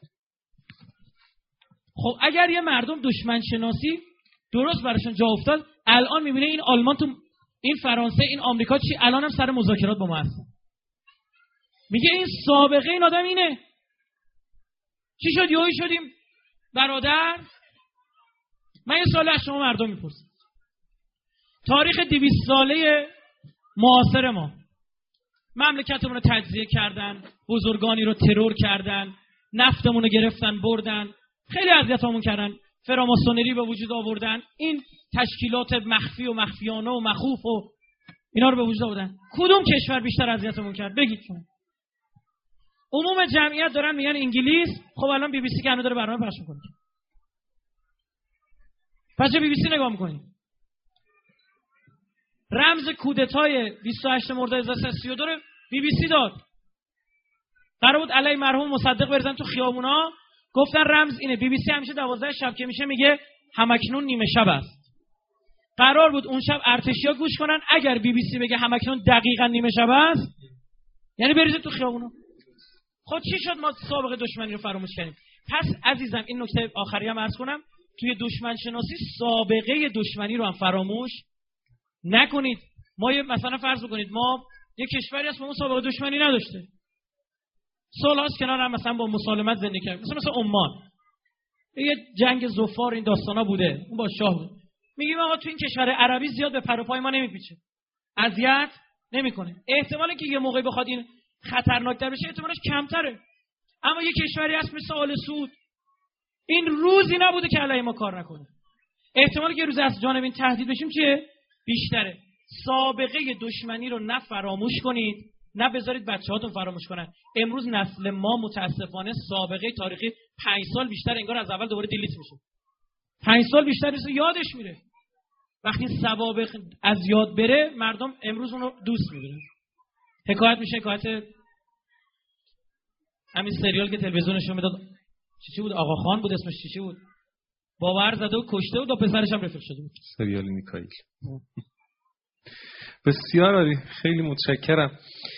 Speaker 1: خب اگر یه مردم دشمن شناسی درست براشون جا افتاد، الان میبینه این آلمان تو این فرانسه این آمریکا چی، الان هم سر مذاکرات با ما هستن. میگه این سابقه این آدم اینه. چی شد یهویی شدیم برادر؟ من یه سوال از شما مردم میپرسم، تاریخ 200 ساله معاصر ما، مملکتمون رو تجزیه کردن، بزرگانی رو ترور کردن، نفتمون رو گرفتن بردن، خیلی اذیتامون کردن، فراماسونری به وجود آوردن، این تشکیلات مخفی و مخفیانه و مخوف و اینا رو به وجود آوردن. کدوم کشور بیشتر اذیتمون کرد؟ بگید شما. عموم جمعیت دارن میگن انگلیس. خب الان بی بی سی که هنوز داره برنامه پخش میکنه، پس چه بی بی سی نگاه میکنید؟ رمز کودتای 28 مرداد 1332 رو بی بی سی داد. قرار بود علی مرحوم مصدق بریزن تو خیابونا، گفتن رمز اینه. بی بی سی همیشه 12 شب که میشه میگه همکنون نیمه شب است. قرار بود اون شب ارتشیا گوش کنن، اگر بی بی سی بگه همکنون دقیقاً نیمه شب است یعنی بریزه تو خیابونا. خب چی شد ما سابقه دشمنی رو فراموش کردیم؟ پس عزیزم این نکته آخری هم عرض کنم، توی دشمن شناسی سابقه دشمنی رو هم فراموش نکنید. ما مثلا فرض بکنید ما یه کشوری هست با اون سابقه دشمنی نداشته، سال‌هاست کنار هم مثلا با مسالمت زندگی کرد، مثلا عمان، یه جنگ زفار این داستانا بوده، اون با شاه بود. میگیم آقا تو این کشور عربی زیاد به پر و پای ما نمیپیچه، اذیت نمیکنه، احتمالی که یه موقعی بخواد این خطرناک‌تر بشه احتمالش کمتره. اما یه کشوری هست مثل آل سعود این روزی نبوده که علیه ما کار نکنه. احتمالی که روز از جانب این تهدید بشیم چیه؟ بیشتره. سابقه دشمنی رو نه فراموش کنید، نه بذارید بچه‌هاتون فراموش کنن. امروز نسل ما متاسفانه سابقه تاریخی 5 سال بیشتر انگار از اول دوباره دیلیت میشه. 5 سال بیشتر میشه یادش میره. وقتی سوابق از یاد بره مردم امروز اونو دوست می‌دارن. حکایت میشه حکایت همین سریال که تلویزیونشون میداد، چی بود؟ آقا خان بود اسمش، چی بود؟ باور زده و کشته بود و پسرش هم رفیق شده بود.
Speaker 2: سریال میکائیل. بسیار عالی، خیلی متشکرم.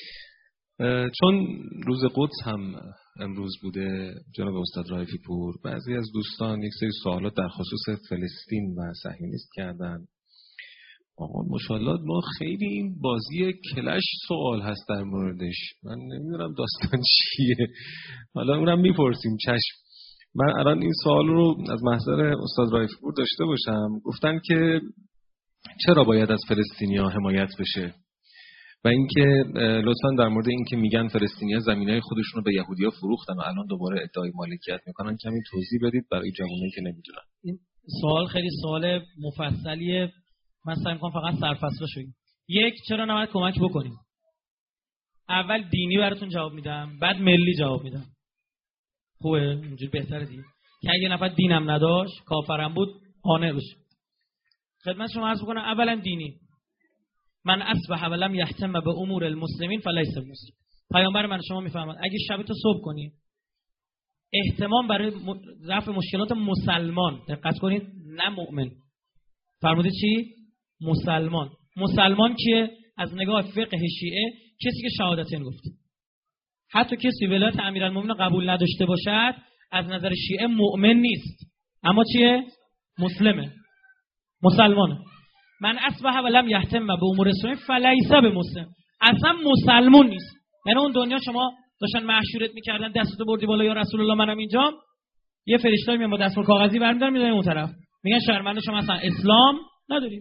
Speaker 2: چون روز قدس هم امروز بوده جناب استاد رائفی پور، بعضی از دوستان یک سری سوالات در خصوص فلسطین و صهیونیسم کردن. آقا ماشاءالله ما خیلی این بازی کلش سوال هست در موردش، من نمیدونم داستان چیه، حالا اونم میپرسیم. چشم. من الان این سوال رو از محضر استاد رائفی پور داشته باشم. گفتن که چرا باید از فلسطینی‌ها حمایت بشه و اینکه لطفاً در مورد اینکه میگن فلسطینی‌ها زمینای خودشون رو به یهودی‌ها فروختن و الان دوباره ادعای مالکیت میکنن کمی توضیح بدید برای جوانایی که نمیدونن.
Speaker 1: این سوال خیلی سوال مفصلیه، من سعی می‌کنم فقط سرفصلش بگم. یک، چرا نباید کمک بکنیم؟ اول دینی براتون جواب میدم، بعد ملی جواب میدم. خوبه؟ اینجوری بهتره دیگه. که اگه نفر دینم نداشت، کافرم بود، قانع بشه. خدمت شما عرض بکنم اولا دینی. من اصبح ولم یهتم به امور المسلمین فلیس مسلم. پیامبر من شما میفهمید اگه شب تو صبح کنی اهتمام برای رفع مشکلات مسلمان، دقت کنید، نه مؤمن. فرموده چی؟ مسلمان. مسلمان کیه؟ از نگاه فقه شیعه کسی که شهادتین گفته. حتی کسی ولایت امیرالمومنین قبول نداشته باشد از نظر شیعه مؤمن نیست، اما چیه؟ مسلمه، مسلمانه. من اصبح ولم یهتم به امور اسلامی فلیس بمسلم، اصلا مسلمون نیست. یعنی اون دنیا شما داشتن معشورت میکردن، دستتو بردی بالا یا رسول الله منم اینجام، یه فرشته‌ای میاد با دستمال کاغذی برمی‌دارن میذارن اون طرف، میگن شرمنده شما اصلا اسلام نداری.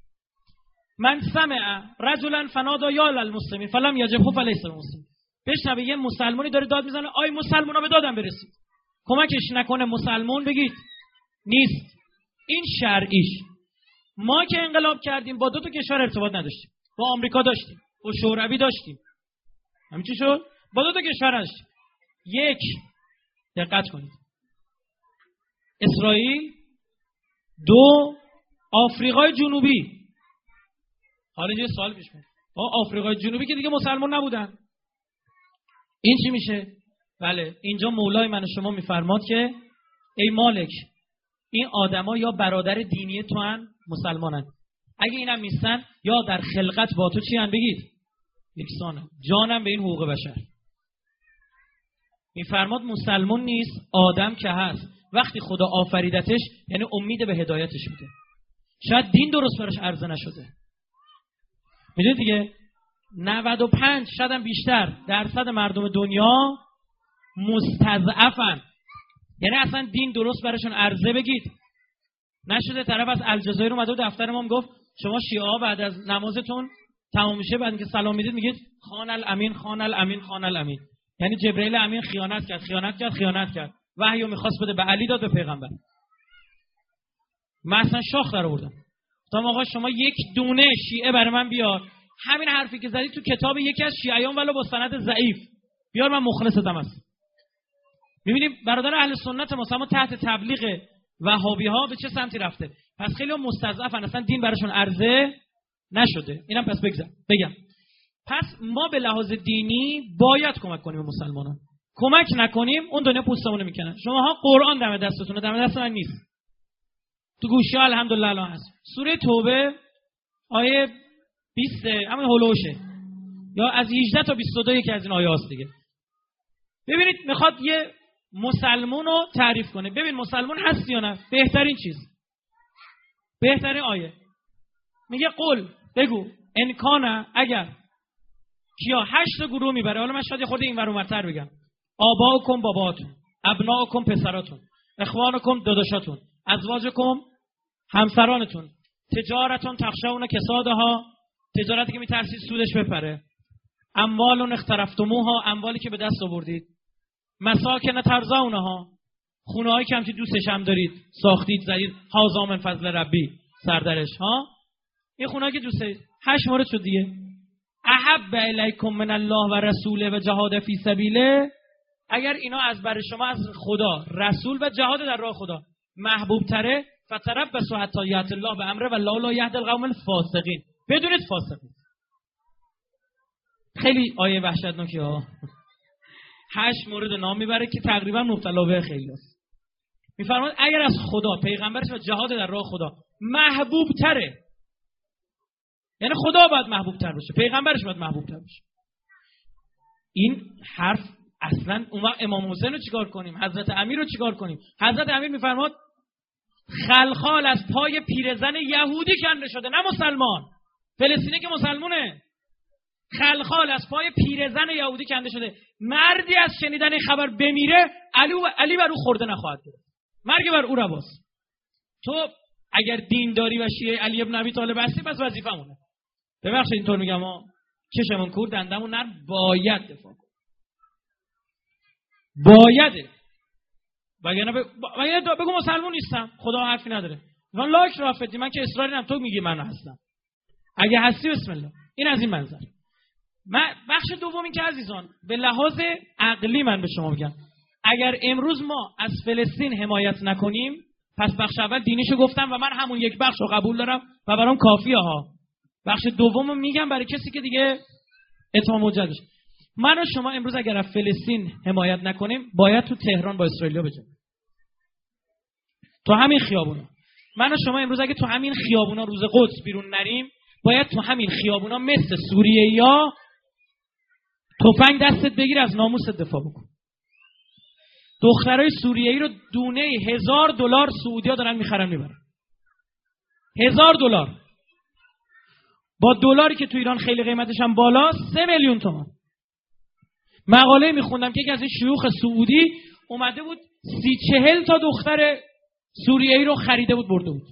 Speaker 1: من سمع رجلا فنادى یا للمسلمین فلم یجبه فلیس بمسلم. بشنوه یه مسلمانی داره داد میزنه، آی مسلمونا به دادم برسید، کمکش نکنه مسلمون بگید نیست. این شرعیش. ما که انقلاب کردیم با 2 تا کشور ارتباط نداشتیم، با آمریکا داشتیم، با شوروی داشتیم، همین چی شد؟ با 2 تا کشور نداشتیم. یک، دقت کنید، اسرائیل. 2، آفریقای جنوبی. حالا یه سوال پیش میاد، آفریقای جنوبی که دیگه مسلمان نبودن، این چی میشه؟ بله، اینجا مولای من و شما میفرماد که ای مالک، این آدما یا برادر دینی تو هن، مسلمانن، اگه اینم نیستن یا در خلقت با تو چی هن؟ بگید یکسانن، جانم به این حقوق بشر. میفرماد مسلمان نیست، آدم که هست وقتی خدا آفریدتش یعنی امید به هدایتش میده. شاید دین درست براش عرضه نشده، میدونید دیگه. 95 شاید هم بیشتر درصد مردم دنیا مستضعفن، یعنی اصلا دین درست براشون عرضه بگید نشده. طرف از الجزایر اومده و دفتر ما گفت شما شیعه ها بعد از نمازتون تمام میشه، بعد اینکه سلام میدید میگید خان الامین خان الامین خان الامین، یعنی جبرئیل امین خیانت کرد. وحیو میخواست بده به علی، داد به پیغمبر. من اصلا شاخ در آوردم، گفتم آقا شما یک دونه شیعه برای من بیار، همین حرفی که زدی تو کتاب یکی از شیعیان ولو با سند ضعیف بیار، من مخلصتم هست. میبینیم برادر اهل سنت ما تحت تبلیغ وهابی ها به چه سمتی رفته. پس خیلی مستضعفن، اصلا دین براشون عرضه نشده. اینم پس بگم پس ما به لحاظ دینی باید کمک کنیم به مسلمانان. کمک نکنیم اون دنیا پوستمون میکنن. شماها قرآن دم دستتونه، دم دست من نیست، تو گوشی ها الحمدلله الان هست. سوره توبه آیه 20 همون هولوشه، یا از 18 تا 22 یکی از این آیه هاست دیگه. ببینید میخواد یه مسلمون رو تعریف کنه. ببین مسلمون هست یا نه؟ بهترین چیز، بهترین آیه میگه قل، بگو انکانه، اگر کیا 8 گروه میبره. حالا من شاید خود این ور اونورتر بگم. آباؤکم باباتون، ابناؤکم پسراتون، اخوانکم داداشاتون، ازواجکم همسرانتون، تجارتون تخشون کسادها، تجارتی که میترسید سودش بپره، اموالون اخترفتموها، اموالی که به دست آوردید، مساکن ترضونها، خونه‌هایی که همچین دوستش هم دارید ساختید زدید هازا من فضل ربی سردرش ها، این خونه‌ای که دوست دارید 8 مورد شد دیگه. احب الیکم من الله و رسوله و جهاد فی سبیله، اگر اینا از بر شما از خدا، رسول و جهاد در راه خدا محبوب تره، فتربصوا حتی یأتی الله بامره والله لا یهدی القوم الفاسقین. بدونید فاسقین. خیلی آیه وحشتناکی ها. 8 مورد نام میبره که تقریبا مبتلا به خیلی است. میفرماد اگر از خدا، پیغمبرش و جهاد در راه خدا محبوب تره، یعنی خدا باید محبوب تر باشه، پیغمبرش باید محبوب تر باشه. این حرف اصلا اون وقت امام حسین رو چیکار کنیم؟ حضرت امیر رو چیکار کنیم؟ حضرت امیر میفرماد خلخال از پای پیرزن یهودی کنده شده، نه مسلمان. فلسطینی که مسلمونه، خلخال از پای پیرزن یهودی کنده شده. مردی از شنیدن این خبر بمیره، علی بر او خورده نخواهد گرفت، مرگ بر او رواست. تو اگر دینداری و شیعه علی ابن ابی طالب هستی، پس وظیفمونه. ببخشید اینطور میگم ها، چشمون کور دندمون نرم، باید دفاع کن، بایده. وگرنه بگو مسلمون نیستم، خدا حرفی نداره. من لاک رافضی، من که اصراری ندارم، تو میگی من هستم. اگه هستی بسم الله. این از این منظر. بخش دوم این که عزیزان به لحاظ عقلی من به شما میگم، اگر امروز ما از فلسطین حمایت نکنیم، پس بخش اول دینیشو گفتم و من همون یک بخشو قبول دارم و برام کافیه ها. بخش دومو میگم برای کسی که دیگه اتهام حجت بشه. من و شما امروز اگر از فلسطین حمایت نکنیم، باید تو تهران با اسرائیلیا بجنگیم. تو همین خیابونا. من و شما امروز اگه تو همین خیابونا روز قدس بیرون نریم، باید تو همین خیابونا مثل سوریه‌یا تفنگ دستت بگیر، از ناموست دفاع بکن. دخترای سوریه‌ای رو دونه $1000 سعودی‌ها دارن میخرن میبرن. $1000 با دلاری که تو ایران خیلی قیمتش هم بالا، 3 میلیون تومان. مقاله میخوندم که یکی از این شیوخ سعودی اومده بود 30-40 تا دختر سوریه‌ای رو خریده بود برده بود.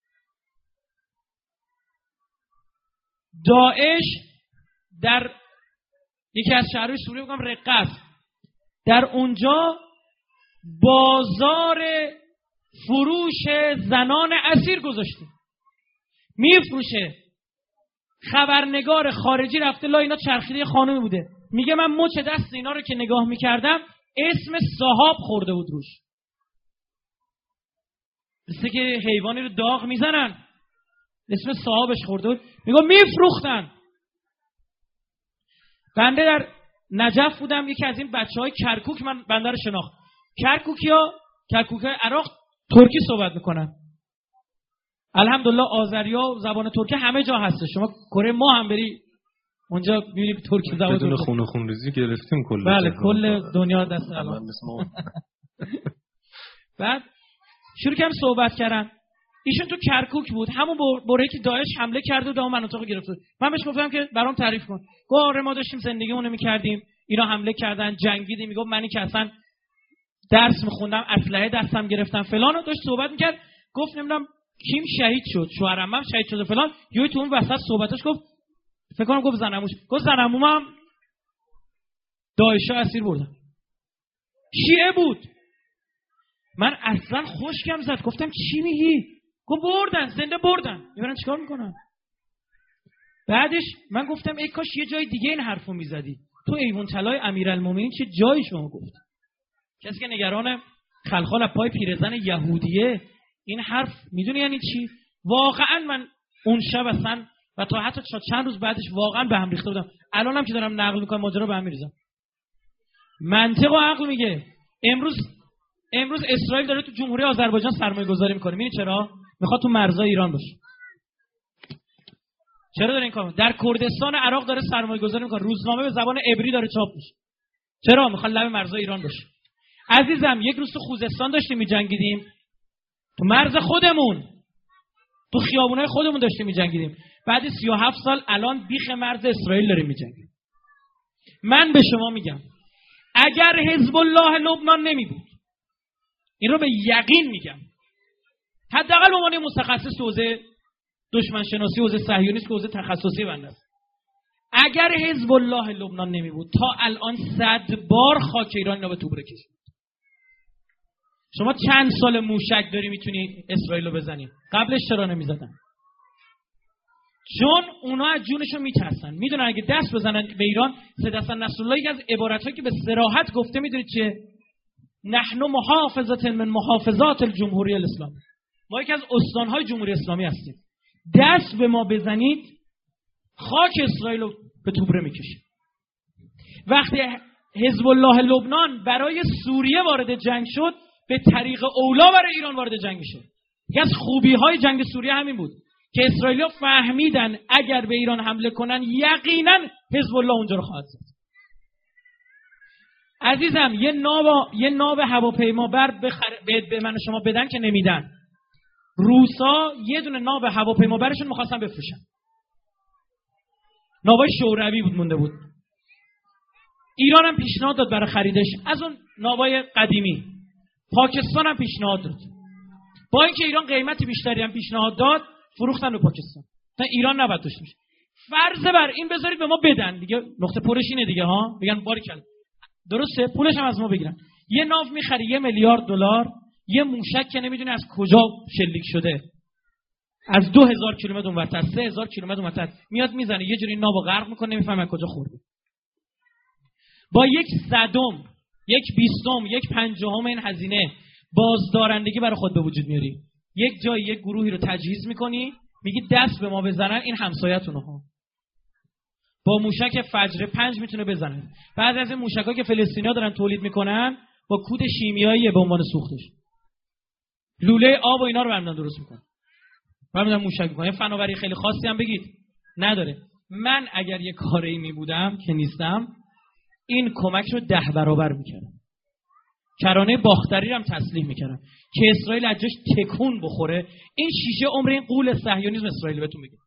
Speaker 1: داعش در یکی از شهرهای سوریه بگم رقه است، در اونجا بازار فروش زنان اسیر گذاشته، میفروشه. خبرنگار خارجی رفته لا، اینا چرخیده خانومی بوده، میگه من مچ دست اینا رو که نگاه میکردم اسم صحاب خورده بود روش. مثل که حیوانی رو داغ میزنن، اسم صحابش خورده بود. میگه میفروختن. بنده در نجف بودم، یکی از این بچهای کرکوک من بنده رو شناخت. کرکوکای عراق ترکی صحبت میکنن. الحمدلله آذریا زبان ترکی همه جا هست. شما کره ما هم بری اونجا میبینی ترکی زبان.
Speaker 2: بدون خونریزی گرفتیم کل.
Speaker 1: بله کل دنیا دست الله. بعد شروع کردم صحبت کردن. ایشون تو کرکوک بود، همون برهه‌ای که داعش حمله کرده و اون مناطق گرفته. من بهش گفتم که برام تعریف کن. گفت آره ما داشتیم زندگیمون می‌کردیم، اینا حمله کردن، جنگیدیم. میگفت منی که اصلا درس می‌خوندم، اسلحه دستم گرفتم فلان. و داشت صحبت می‌کرد. گفت نمیدونم کیم شهید شد، شوهرم هم شهید شده فلان. یهو تو اون وسط صحبتش گفت فکر کنم گفت زنموش. گفت زنمومم داعش اسیر بردن. شیعه بود. من اصلا خوشگم زد. گفتم چی میگی؟ گفت بردن، زنده بردن. میبرن چیکار میکنن؟ بعدش من گفتم ای کاش یه جای دیگه این حرفو میزدی. تو ایوان طلای امیرالمومنین چه جایی شما گفت؟ کسی که نگران خلخال از پای پیرزن یهودیه، این حرف میدونی یعنی چی؟ واقعا من اون شب اصلا و تا حتی چند روز بعدش واقعا به هم ریخته بودم. الانم که دارم نقل میکنم ماجرا به هم میریزم. منطق و عقل میگه امروز اسرائیل داره تو جمهوری آذربایجان سرمایه گذاری میکنه. میدونی چرا؟ میخواد تو مرزای ایران باشه. چرا داره این کارو؟ در کردستان عراق داره سرمایه گذاری میکنه. روزنامه به زبان عبری داره چاپ میشه. چرا؟ میخواد لب مرزای ایران باشه. عزیزم یک روز تو خوزستان داشتیم میجنگیدیم، تو مرز خودمون، تو خیابونای خودمون داشتیم میجنگیدیم. بعد 37 سال الان بیخ مرز اسرائیل داریم میجنگیم. من به شما میگم اگر حزب الله لبنان نمیبود، این رو به یقین میگم، حداقل به عنوان متخصص حوزه دشمن شناسی، حوزه صهیونیسم، حوزه تخصصی بنده است، اگر حزب الله لبنان نمیبود تا الان 100 بار خاک ایران رو به توبره کشید. شما چند سال موشک داری میتونی اسرائیل رو بزنی؟ قبلش چرا نمیزدن؟ چون اونا از جونشون میترسن، میدونن اگه دست بزنن به ایران. سید حسن نصرالله یکی از عبارتایی که به صراحت گفته میدونید چیه؟ نحن محافظة من محافظات الجمهوری الاسلامی. ما یکی از استانهای جمهوری اسلامی هستیم. دست به ما بزنید خاک اسرائیل رو به توبره میکشید. وقتی حزب الله لبنان برای سوریه وارد جنگ شد، به طریق اولا برای ایران وارد جنگ میشه. یکی از خوبی‌های جنگ سوریه همین بود که اسرائیلی‌ها فهمیدن اگر به ایران حمله کنن یقینا حزب الله اونجا رو خواهد زد. عزیزم یه ناو هواپیما بر به من و شما بدن که نمیدن. روسا یه دونه ناو هواپیما برشون می‌خواستن بفروشن. ناوای شوروی بود مونده بود. ایران هم پیشنهاد داد برای خریدش از اون ناوای قدیمی. پاکستان هم پیشنهاد داد. با اینکه ایران قیمتی بیشتری هم پیشنهاد داد، فروختن به پاکستان. تا ایران نباید داشته باشه. فرض بر این بذارید به ما بدن دیگه، نقطه پرش اینه دیگه ها، بگن باریکلا. درسته، پولش هم از ما بگیرن. یه ناو میخری $1 میلیارد، یه موشک که نمیدونی از کجا شلیک شده، از 2000 کیلومتر اونورتر، 3000 کیلومتر اونورتر میاد میزنه، یه جوری ناو غرق میکنه، نمیفهمه از کجا خورده. با 1/100، 1/20، 1/50 این هزینه بازدارندگی برای خود به وجود میاری. یک جای یک گروهی رو تجهیز میکنی، میگی دست به ما بزنن، این همسایه‌تونه ها. با موشک فجر 5 میتونه بزنه. بعضی از این موشک‌ها که فلسطینی‌ها دارن تولید میکنن با کود شیمیایی به عنوان سوختش، لوله آب و اینا رو برمی‌دارن درست میکنن، برمی‌دارن موشک میکنن. فناوری خیلی خاصی هم بگید نداره. من اگر یه کاری میبودم که نیستم، این کمک رو 10 برابر میکردم. کرانه باختری رو هم تسلیم میکردم که اسرائیل از جاش تکون بخوره. این شیشه عمر این غول صهیونیسم اسرائیل بهتون میگه.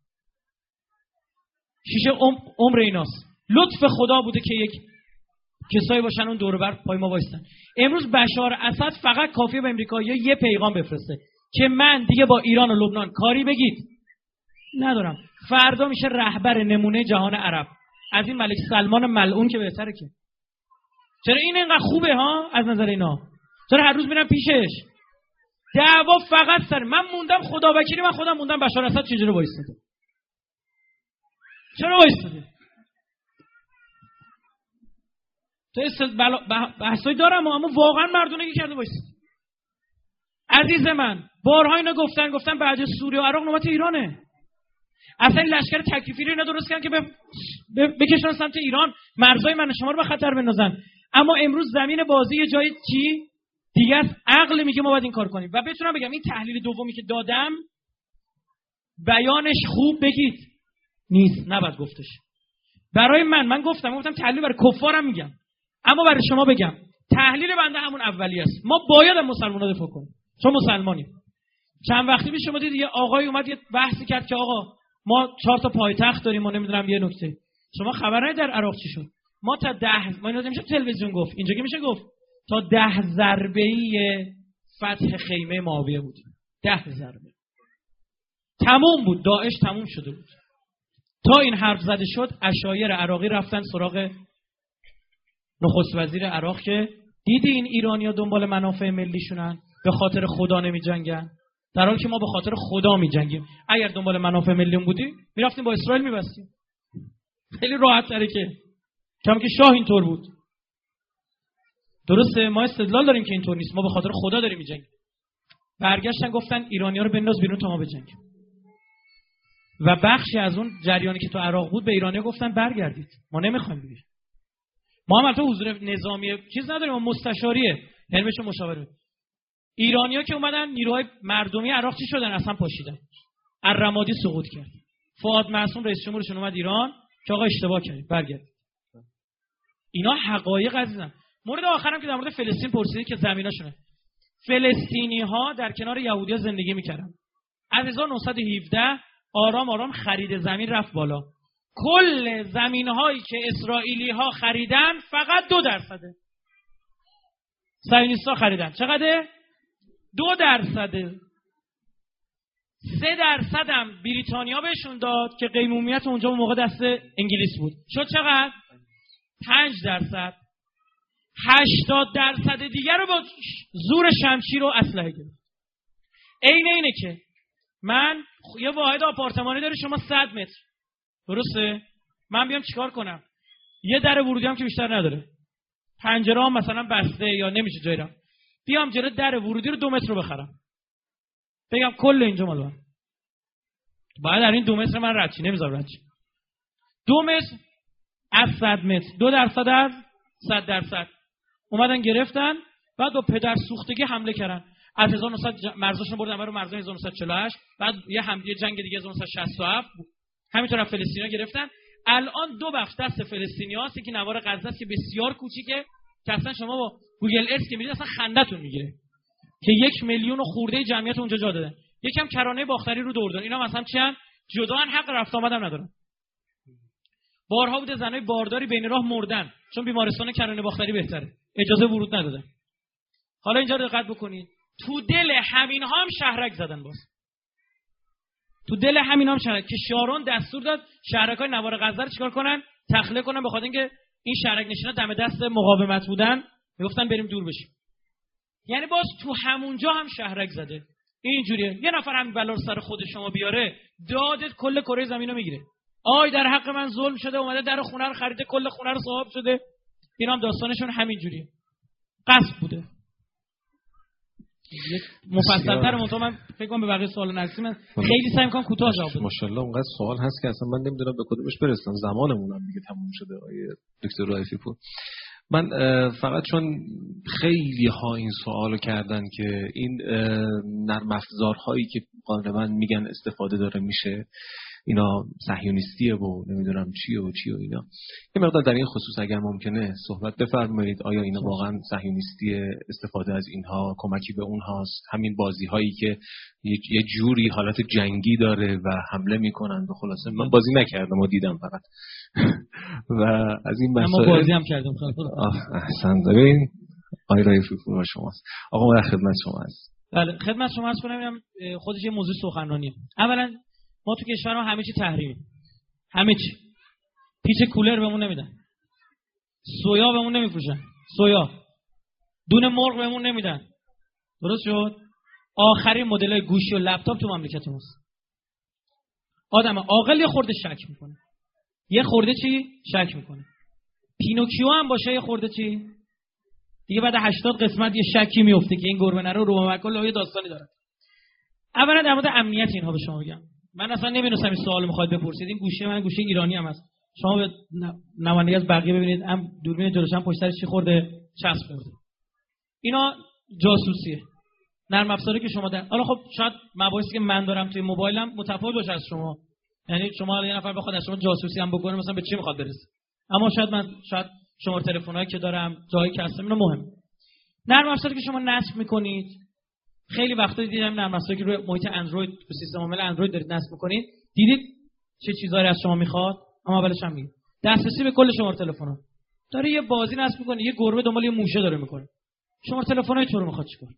Speaker 1: شیشه عمر ایناست. لطف خدا بوده که یک کسایی باشن اون دور و بر پای ما وایستن. امروز بشار اسد فقط کافیه به امریکایی‌ها یه پیغام بفرسته که من دیگه با ایران و لبنان کاری بگید ندارم. فردا میشه رهبر نمونه جهان عرب. از این ملک سلمان ملعون که بهتره که. چرا این اینقدر خوبه ها از نظر اینا؟ چرا هر روز میرم پیشش؟ دعوا فقط سر من موندم. خدا وکیلی من خودم موندم بشار اسد چجوری وایستاده. چرا وایستاده؟ تو بحثایی دارم اما واقعا مردونگی کرده وایستاده. عزیز من بارها اینو گفتن بعد سوریه و عراق نوبت ایرانه. اصلا لشکر تکلیفی رو اینا درست کردن که بکشن سمت ایران، مرزای من و شما رو به خطر بندازن. اما امروز زمین بازی یه جای چی دیگه است. عقل میگه ما باید این کار کنیم. و بتونم بگم این تحلیل دومی که دادم بیانش خوب بگید نیست، نباید گفتش. برای من گفتم تحلیل برای کفارم میگم، اما برای شما بگم تحلیل بنده همون اولی است. ما باید از مسلمان‌ها دفاع کنیم چون مسلمانیم. چند وقتی پیش شما دید یه آقای اومد یه بحثی کرد که آقا ما 4 تا پایتخت داریم و نمیدونم یه نکته. شما خبر ندید در عراق چی شد؟ ما تا 10 ما نمیشه تلویزیون گفت، اینجا که میشه گفت تا 10 ضربه‌ای فتح خیمه معاویه بود. 10 ضربه تموم بود، داعش تموم شده بود. تا این حرف زده شد عشایر عراقی رفتن سراغ نخست وزیر عراق که دیدی این ایرانی‌ها دنبال منافع ملیشونن، به خاطر خدا نمی‌جنگن، در حالی که ما به خاطر خدا می‌جنگیم. اگر دنبال منافع ملیمون بودیم می‌رفتیم با اسرائیل می‌بستیم. خیلی راحت تره که کم که شاه اینطور بود. درسته ما استدلال داریم که اینطور نیست، ما به خاطر خدا داریم می‌جنگیم. برگشتن گفتن ایرانی‌ها رو بنداز بیرون تا ما بجنگیم. و بخشی از اون جریانی که تو عراق بود به ایرانی‌ها گفتن برگردید، ما نمی‌خوایم بگیم. ما هم البته حضور نظامی چیز نداریم، ما مستشاریه، یعنی بهش مشاوره. ایرانی‌ها که اومدن نیروهای مردمی عراق چی شدن؟ اصلا پاشیدن. الرمادی سقوط کرد. فؤاد معصوم رئیس جمهورشون اومد ایران که آقا اشتباه کردید برگرد. اینا حقایق عزیزم. مورد آخرم که در مورد فلسطین پرسیدید که زمیناشونه. فلسطینی‌ها در کنار یهودی‌ها زندگی می‌کردن. از 1917 آرام آرام خرید زمین رفت بالا. کل زمین‌هایی که اسرائیلی‌ها خریدن فقط 2%. صهیونیست‌ها خریدن. چقدر؟ 2%. 3% هم بریتانیا بهشون داد که قیمومیت اونجا اون موقع دست انگلیس بود. شد چقدر؟ 5%. 80% دیگر رو با زور شمشیر و اسلحه گرفت. اینه که من یه واحد آپارتمانی داره شما 100 متر، درسته؟ من بیام چیکار کنم؟ یه در ورودی هم که بیشتر نداره، پنجره هم مثلا بسته یا نمیشه جایی رفت، بیام جلو در ورودی رو 2 متر رو بخرم، بگم کل اینجا مال من، باید در این 2 متر من رد چی، نمیذارم رد چی. 2 متر از 100 متر، 2% از 100%. اومدن گرفتن، بعد با پدر سوختگی حمله کردن. از 1900 مرزاشون بردن برای مرز 1948، بعد یه جنگ دیگه 1967 همینطور از فلسطینیا گرفتن. الان 2 بخش دست فلسطینیاست، یکی نوار غزه است که بسیار کوچیکه که اصلا شما با گوگل ارث که میرید اصلا خندتون میگیره که 1 میلیون خورده جمعیت اونجا جا دادن. یکم کرانه باختری رو دور دادن، اینا مثلا چند جدا حق رفت آمدن ندارن. بارها بوده زنای بارداری بین راه مردن چون بیمارستان کرانه باختری بهتره، اجازه ورود ندادن. حالا اینجا دقت بکنید، تو دل همین ها هم شهرک زدن. باز تو دل همین هم شهرک که شارون دستور داد شهرکای نوار غزه رو چیکار کنن؟ تخلیه کنن، بخاطر اینکه این شهرک نشینا دم دست مقاومت بودن، میگفتن بریم دور بشیم. یعنی باز تو همونجا هم شهرک زده. اینجوریه یه نفر هم بلا سر خود شما بیاره، دادت کل کره زمینو میگیره. آی در حق من ظلم شده، اومده در خونه رو خریده، کل خونه رو صاحب شده. اینا هم داستانشون همین جوریه، قصد بوده. مفصل‌تر من فکر کنم به بقیه سوال نرسیم، من خیلی سعی می‌کنم کوتاه جواب بدم.
Speaker 2: ماشاءالله اونقدر سوال هست که اصلا من نمیدونم به کدومش برسم، زمانمون هم دیگه تموم شده. آیه دکتر رائفی پور، من فقط چون خیلی ها این سوالو کردن که این نرم افزارهایی که غالبا میگن استفاده داره میشه اینا صهیونیستیه و نمیدونم چیه و اینا، یه مقدار در این خصوص اگر ممکنه صحبت بفرمایید. آیا اینا واقعا صهیونیستیه، استفاده از اینها کمکی به اونهاست؟ همین بازی هایی که یه جوری حالت جنگی داره و حمله میکنن به خلاصه. من بازی نکردم و دیدم فقط و از این مسائل
Speaker 1: اما بازی هم کردم.
Speaker 2: احسن دارین. آقای رائفی پور شماست. آقا من خدمت شما هست.
Speaker 1: بله خدمت شما هست کنم. خودش یه موضوع سخنرانیه. اولا ما تو کشور ما همه چی تحریمه، همه چی. پیچ کولر بهمون نمیدن، سویا بهمون نمیفروشن، سویا دونه مرغ بهمون نمیدن، درست شد؟ آخرین مدل‌های گوشی و لپتاپ تو مملکت ماست. آدم عاقل یه خورده شک میکنه، یه خورده چی شک میکنه. پینوکیو هم باشه یه خورده چی دیگه، بعد 80 قسمت یه شکی میفته که این گربه نره رو مکل یه داستانی داره. اولا در مورد امنیت اینها به شما بگم، من اصلا نمیدونستم این سوال میخواد بپرسید. این گوشه من گوشه ایرانی هم هست. شما به نمایندگی از بقیه ببینید، هم دوربین جلوش هم پشت سرش چی خورده، چسب خورده. اینا جاسوسیه. نرم افزاری که شما حالا خب شاید مباحثی که من دارم توی موبایلم متفاوت باشه از شما. یعنی شما یه نفر بخواد از شما جاسوسی هم بکنه، مثلا به چی میخواد برسه؟ اما شاید شماره تلفنایی که دارم، جایی که هستم، اینا مهم. نرم افزاری که شما نصب میکنید، خیلی وقتا دیدم نرم افزاری که روی محیط اندروید، رو سیستم عامل اندروید دارید نصب میکنید، دیدید چه چیزایی از شما میخواد؟ اما اولش هم میگم دسترسی به کل شماره تلفن‌ها. داره یه بازی نصب میکنه، یه گربه دنبال یه موشه داره میکنه. شماره تلفن‌های تو رو میخواد چیکار؟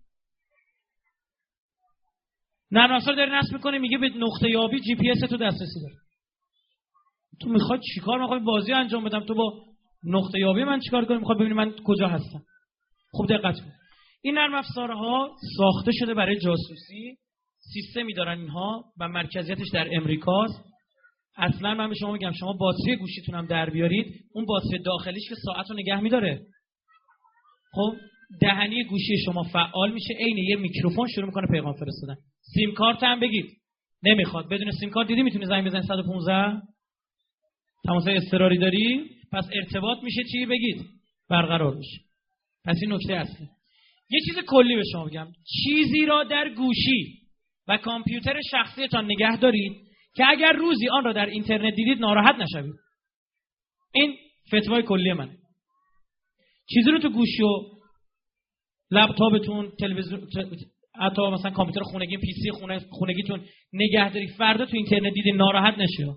Speaker 1: نرم افزار داره نصب میکنه، میگه به نقطه یابی جی پی اس تو دسترسی داره. تو میخواد چیکار؟ میخوای بازی انجام بدم، تو با نقطه یابی من چیکار کنم؟ میخواد ببینی من کجا هستم. خوب دقت کن. این نرم افزارها ساخته شده برای جاسوسی، سیستمی دارن اینها و مرکزیتش در امریکاست. اصلا من به شما میگم شما باتری گوشیتون هم در بیارید، اون باتری داخلیش که ساعت رو نگه میداره. خب دهنی گوشی شما فعال میشه، عین یه میکروفون شروع میکنه پیغام فرستادن. سیم کارت هم بگید نمیخواد، بدون سیم کارت دیدی میتونی زنگ بزنی 115 تماس اضطراری داری، پس ارتباط میشه چی بگید برقرار بشه. پس این نکته اصلی. یه چیز کلی به شما بگم، چیزی را در گوشی و کامپیوتر شخصیتان نگه دارید که اگر روزی آن را در اینترنت دیدید ناراحت نشوید. این فتوای کلی منه. چیزی رو تو گوشی و لپتاپتون، تلویزیون، حتی مثلا کامپیوتر خونگی، پی سی خونگیتون نگه دارید، فردا تو اینترنت دیدید ناراحت نشید.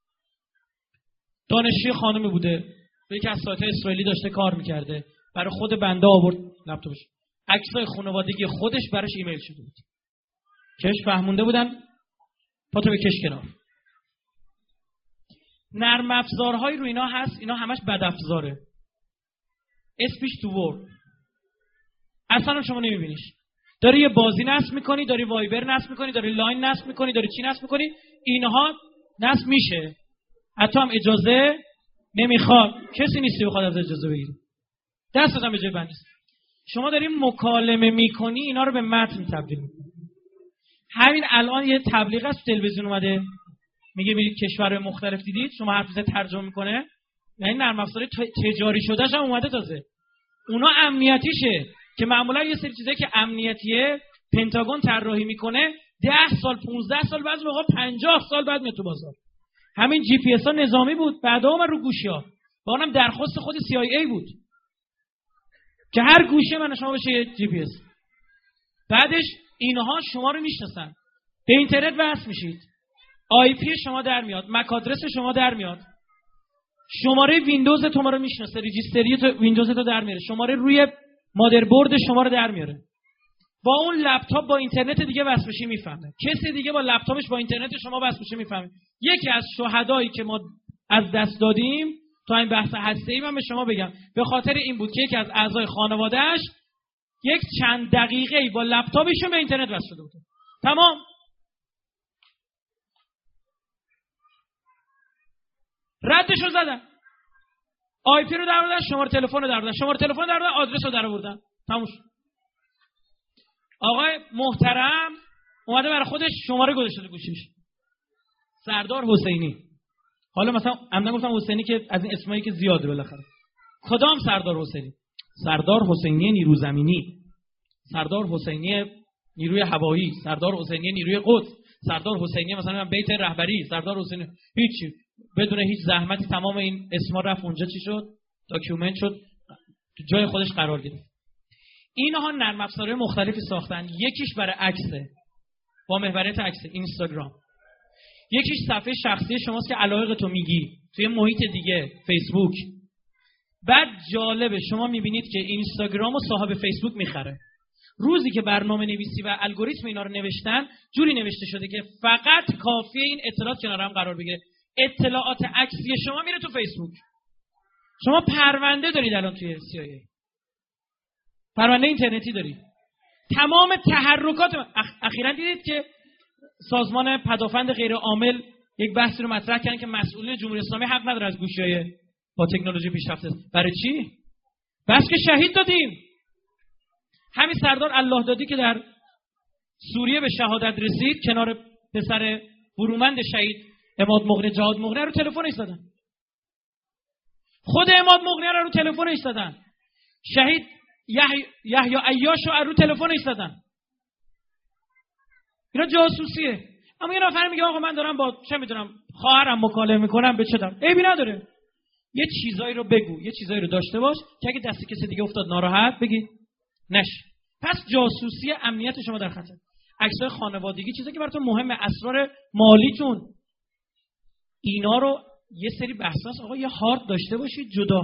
Speaker 1: دانشجوی خانمی بوده، یکی از سایت‌های اسرائیلی داشته کار می‌کرده، برای خود بنده آورد لپتاپش، عکسای خانوادگی خودش براش ایمیل شده بود. کش فهمونده بودن، پاتو بکش کنار. نرم افزارهای رو اینا هست، اینا همش بد افزاره. اسپیچ تو ورد. اصلا شما نمیبینیش. داری یه بازی نصب میکنی، داری وایبر نصب میکنی، داری لاین نصب میکنی، داری چی نصب میکنی، اینها نصب میشه. حتی هم اجازه نمیخواد. کسی نیستی بخواد از اجازه بگیری. دستت هم به جای بند نیست. شما داری مکالمه میکنی، اینا رو به متن تبدیل میکنی. همین الان یه تبلیغ است تو تلویزیون اومده، میگه برید کشورهای مختلف دیدید، شما حرف زد ترجمه میکنه. یعنی نرم افزار تجاری شدهش هم اومده تازه. اونا امنیتیشه که معمولا یه سری چیزایی که امنیتیه پنتاگون طراحی میکنه 10 سال 15 سال بعد موقع 50 سال بعد میاد تو بازار. همین جی پی اس ها نظامی بود، بعدا اومد رو گوشی‌ها. با اونم درخواست خود CIA بود که هر گوشه من شما بشه جی پی اس. بعدش اینها شما رو میشناسن، به اینترنت وصل میشید، آی پی شما در میاد، مک آدرس شما در میاد، شماره ویندوز شما رو میشناسه، رجیستری ویندوز تو در میاره، شماره روی مادربرد شما رو در میاره. با اون لپتاپ با اینترنت دیگه وصل بشی میفهمه. کسی دیگه با لپتاپش با اینترنت شما وصل بشه میفهمه. یکی از شهدایی که ما از دست دادیم تو این بحث هسته‌ای من به شما بگم به خاطر این بود که یکی از اعضای خانواده‌اش یک چند دقیقه‌ای با لپتاپشون به اینترنت وصل شده بود. تمام. ردشو زدن. آی پی رو در آوردن، شماره تلفن رو در آوردن، شماره تلفن در آوردن، آدرس رو در آوردن. تموم شد. آقای محترم اومده برای خودش شماره گذاشته تو گوشیش. سردار حسینی. حالا مثلا عمدن گفتم حسینی که از این اسمایی که زیاده بالاخره. کدام سردار حسینی؟ سردار حسینی نیرو زمینی، سردار حسینی نیروی هوایی، سردار حسینی نیروی قدس، سردار حسینی مثلا بیت رهبری، سردار حسینی هیچی بدون هیچ زحمتی تمام این اسما رفت اونجا چی شد؟ داکیومنت شد، تو جای خودش قرار گرفت. اینها نرم افزارهای مختلفی ساختن. یکیش برای عکسه با محوریت عکس اینستاگرام، یکیش صفحه شخصی شماست که علایق تو میگی توی محیط دیگه فیسبوک. بعد جالبه شما میبینید که اینستاگرامو صاحب فیسبوک میخره. روزی که برنامه نویسی و الگوریتم اینا رو نوشتن جوری نوشته شده که فقط کافیه این اطلاعات کنار هم قرار بگیره. اطلاعات عکسی شما میره تو فیسبوک. شما پرونده دارید الان توی CIA، پرونده اینترنتی دارید. تمام تحرکات اخیراً دیدید که سازمان پدافند غیر عامل یک بحثی رو مطرح کردن که مسئولین جمهوری اسلامی حق نداره از گوشی‌های با تکنولوژی پیشرفته. برای چی؟ بس که شهید دادیم. همین سردار الله دادی که در سوریه به شهادت رسید کنار پسر برومند شهید عماد مغنی جهاد مغنی رو تلفنش زدن. خود عماد مغنی رو تلفنش زدن. شهید یحیی عیاش رو تلفنش زدن. اینا جاسوسیه. اما یه نفر میگه آقا من دارم با چه میدونم خواهرم مکالمه میکنم به چه دارم. عیبی نداره. یه چیزایی رو بگو، یه چیزایی رو داشته باش که اگه دست کسی دیگه افتاد ناراحت بگی نش. پس جاسوسی امنیت شما در خطر. عکسای خانوادگی، چیزایی که براتون مهمه، اسرار مالیتون، اینا رو یه سری بحثاست آقا یه هارد داشته باشید جدا.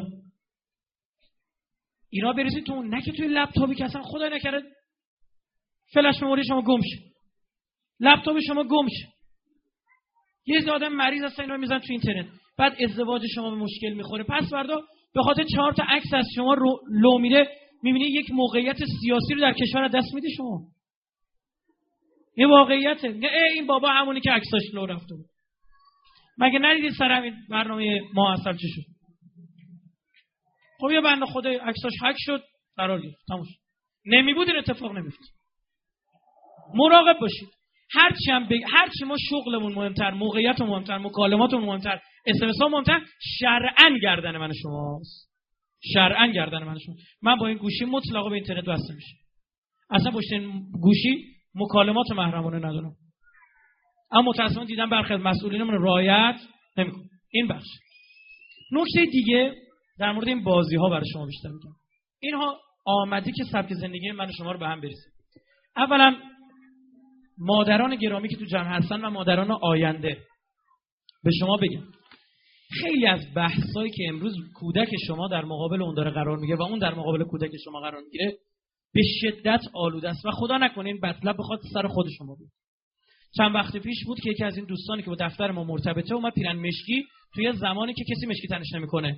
Speaker 1: اینا بریزید تو، نه که توی لپتاپی که اصلا خدای نکرده فلش مموری شما گم شه، لپتاپ شما گم شه. یه آدم مریض هست اینا میذارن تو اینترنت، بعد ازدواج شما به مشکل میخوره، پس فردا به خاطر 4 تا عکس از شما لو میره، میبینی یک موقعیت سیاسی رو در کشور دست میده شما. یه واقعیته. میگه این بابا همونی که عکساش لو رفته بود. مگه ندیدید سر همین برنامه ما اصل چی شد؟ خب یه بنده خدا عکساش هک شد، قرار گرفت، تموم شد. نمیبود این اتفاق نمیفته. مراقب باشید. هرچی ما شغلمون مهمتر، موقعیتمون مهمتر، مکالماتمون مهمتر، اس ام اس ها مهمتر، شرعاً گردن من شماست. شرعاً گردن من شما. من با این گوشی مطلقاً به اینترنت وصل میشم. اصلا پشت این گوشی مکالمات محرمانه ندارم. اما متأسفانه دیدم برخی از مسئولینمون رعایت نمیکنن. این بخش. نکته دیگه در مورد این بازی ها برای شما بیشتر میگم. اینها آمدی که سبک زندگی من و شما رو به هم بریزه. اولا مادران گرامی که تو جمع هستن و مادران آینده، به شما بگم خیلی از بحثایی که امروز کودک شما در مقابل اون داره قرار میگیره و اون در مقابل کودک شما قرار میگیره به شدت آلوده است و خدا نکنه این مطلب بخواد سر خود شما بیاد. چند وقت پیش بود که یکی از این دوستانی که با دفتر ما مرتبطه اومد پیرن مشکی توی زمانی که کسی مشکی تنش نمیکنه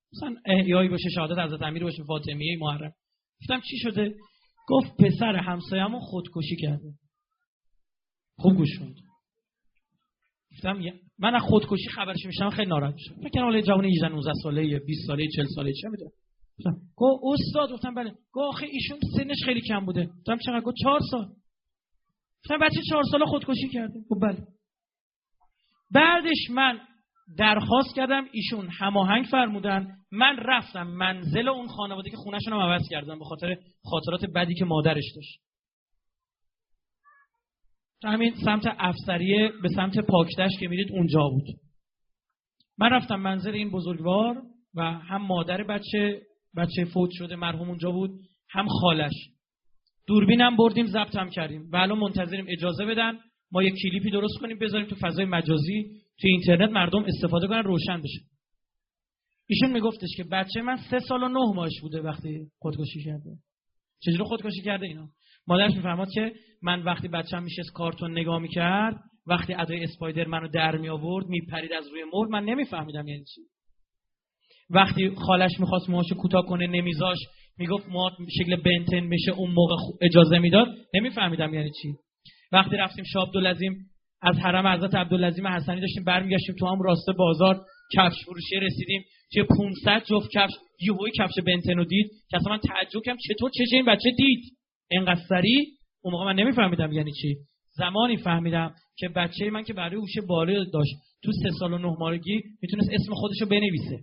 Speaker 1: مثلا احیایی باشه، شهادت حضرت امیر باشه، فاطمیه محرم. گفتم چی شده؟ گفت پسر همسایه‌مون خودکشی کرده. خوب گوش کن. گفتم من از خودکشی خبرش میشم خیلی ناراحت میشم. فکر کنم حالا جوان 18 19 ساله، 20 ساله، 40 ساله چه میدونم. گفت استاد، گفتم بله. گفت آخه ایشون سنش خیلی کم بوده. گفتم چقدر؟ گفت 4 سال. گفتم بچه 4 ساله خودکشی کرده. گفت بله. بعدش من درخواست کردم، ایشون هماهنگ فرمودن، من رفتم منزل اون خانواده که خونه‌شون رو عوض کردم به خاطر خاطرات بدی که مادرش داشت. همین سمت افسریه به سمت پاکدشت که میرید اونجا بود. من رفتم منزل این بزرگوار و هم مادر بچه فوت شده مرحوم اونجا بود، هم خالش. دوربینم بردیم، ضبطم کردیم و الان منتظریم اجازه بدن ما یک کلیپی درست کنیم بذاریم تو فضای مجازی، تو اینترنت مردم استفاده کنن، روشن بشه. ایشون میگفتش که بچه من 3 سال و 9 ماهش بوده وقتی خودکشی کرده. چجوری خودکشی کرده اینا؟ مادرش میفرماد که من وقتی بچه‌م میشست کارتون نگاه میکرد، وقتی ادای اسپایدر منو در می آورد میپرید از روی مبل، من نمیفهمیدم یعنی چی. وقتی خالش میخواست موهاشو کوتاه کنه نمیذاش، میگفت موهات شکل بنتن بشه، اون موقع اجازه میداد، نمیفهمیدم یعنی چی. وقتی رفتیم شاه عبدالعظیم از حرم حضرت عبدالعظیم حسنی داشتیم برمیگشتیم تو هم راسته بازار کفش فروشی رسیدیم، چه 500 جفت کفش، یهویی کفش بنتن رو دید که اصلا من تعجب کردم چطور چشه این بچه دید اینقدر سریع. اون موقع من نمیفهمیدم یعنی چی. زمانی فهمیدم که بچه من که برای هوش بالا داشت تو 3 سال و 9 ماهگی میتونست اسم خودشو بنویسه.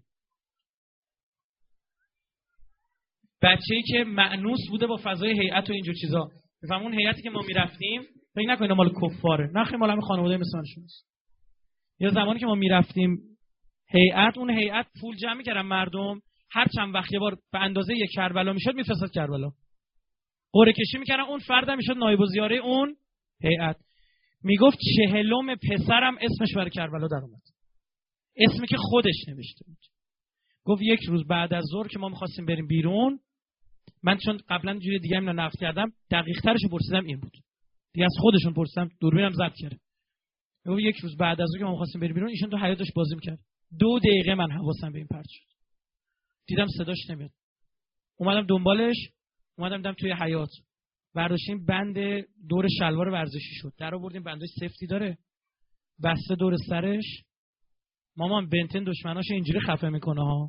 Speaker 1: بچه‌ای که مأنوس بوده با فضای هیئت و اینجور چیزا. بفهم اون هیئتی که ما میرفتیم فکر نکنید مال کفاره، نه خیلی مال همین خانواده مثل من شونست. یا زمانی که ما میرفتیم هیئت، اون هیئت پول جمع می‌کردن مردم، هر چند وقت یه بار به اندازه یک کربلا میشد میفرستاد کربلا. قرعه کشی می‌کردن، اون فردم میشد نایب الزیاره اون هیئت. میگفت 40م پسرم اسمش برای کربلا در اومد. اسمی که خودش نوشته بود. گفت یک روز بعد از ظهر که ما می‌خواستیم بریم بیرون، من چون قبلا جوری دیگه هم نقد کردم، دقیق‌ترشو پرسیدم این بود. دیگه از خودشون پرسیدم، دوربینم ضبط کردم. گفت یک روز بعد از ظهر که ما می‌خواستیم بریم بیرون، ایشون تو حیاط داشت بازی می‌کرد. 2 دقیقه من حواسم به این پرت شد. دیدم صداش نمیاد. اومدم دنبالش، دیدم توی حیاط. برداشتیم بند دور شلوار ورزشی شد. در آوردیم، بندش سفتی داره. بسته دور سرش. مامان بنتن دشمناش اینجوری خفه میکنه ها.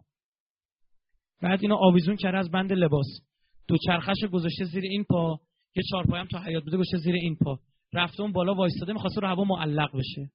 Speaker 1: بعد اینو آویزون کرده از بند لباس. 2 چرخش گذاشته زیر این پا، یه 4 پایم تو حیاط بوده گذاشته زیر این پا. رفته اون بالا وایستاده می‌خواسته رو هوا معلق بشه.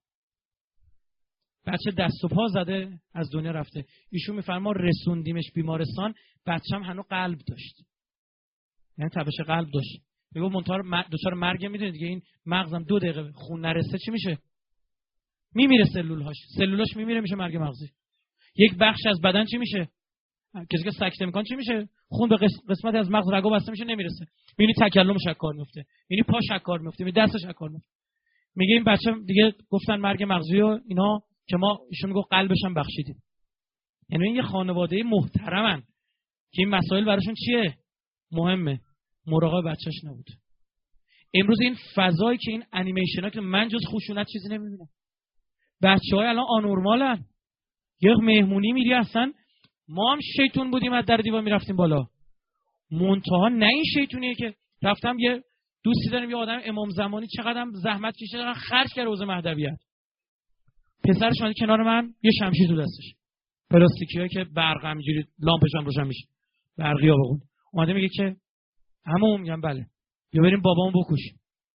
Speaker 1: بچه دست و پا زده از دنیا رفته. ایشون میفرما رسوندیمش بیمارستان، بچه‌م هنوز قلب داشت. یعنی تپش قلب داشت. میگم منتها دچار مرگ، میدونید دیگه این مغزم 2 دقیقه خون نرسه چی میشه؟ میمیره سلولاش میمیره، میشه مرگ مغزی. یک بخش از بدن چی میشه؟ کسی که سکته میکنه چی میشه؟ خون به قسمت از مغز رگو بسته میشه، نمیرسه. میبینی تکلمش کار میفته، میبینی پاش کار میفته، میبینی دستش کار میفته. میگه این بچه دیگه گفتن مرگ مغزی و اینا که ما ایشون میگه قلبش هم بخشیدیم. یعنی این یه خانواده محترمن که این مسائل براشون چیه؟ مهمه. مراقب بچه‌ش نبود. امروز این فضایی که این انیمیشن‌ها که من جز خشونت چیزی نمی‌بینم. بچه‌ها الان آنورمالن. یه مهمونی میری اصلا ما هم شیطون بودیم از در دیوار میرفتیم بالا. منتها نه این شیطونیه که رفتم یه دوستی داریم، یه آدم امام زمانی چقدر زحمت کشیده دارن خرج کرده حوزه مهدویت. پسرش اومد کنار من، یه شمشیر تو دستش. پلاستیکیه که برق همینجوری لامپش هم روشن میشه. برقی آبگون. اومده میگه که همون، میگم بله. یا بریم بابامو بکشیم.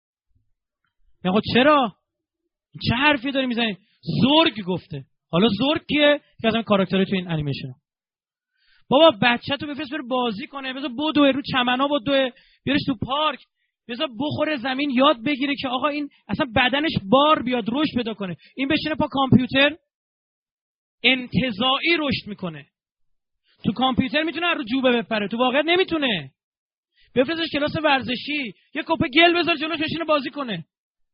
Speaker 1: میگم خب چرا؟ چه حرفی داری میزنی؟ زورگ گفته. حالا زورگ کیه؟ که از این کاراکتره تو این انیمیشن. بابا بچه‌تو بفرست بره بازی کنه، بذار بدوه رو چمنا، بدوه بیارش تو پارک، بذار بخوره زمین، یاد بگیره که آقا این اصلا بدنش بار بیاد، رشد پیدا کنه. این بشینه پا کامپیوتر انتزاعی رشد میکنه. تو کامپیوتر میتونه رو جوبه بپره، تو واقعیت نمیتونه. بفرستش کلاس ورزشی، یه کپه گل بذار جلوش بشینه بازی کنه.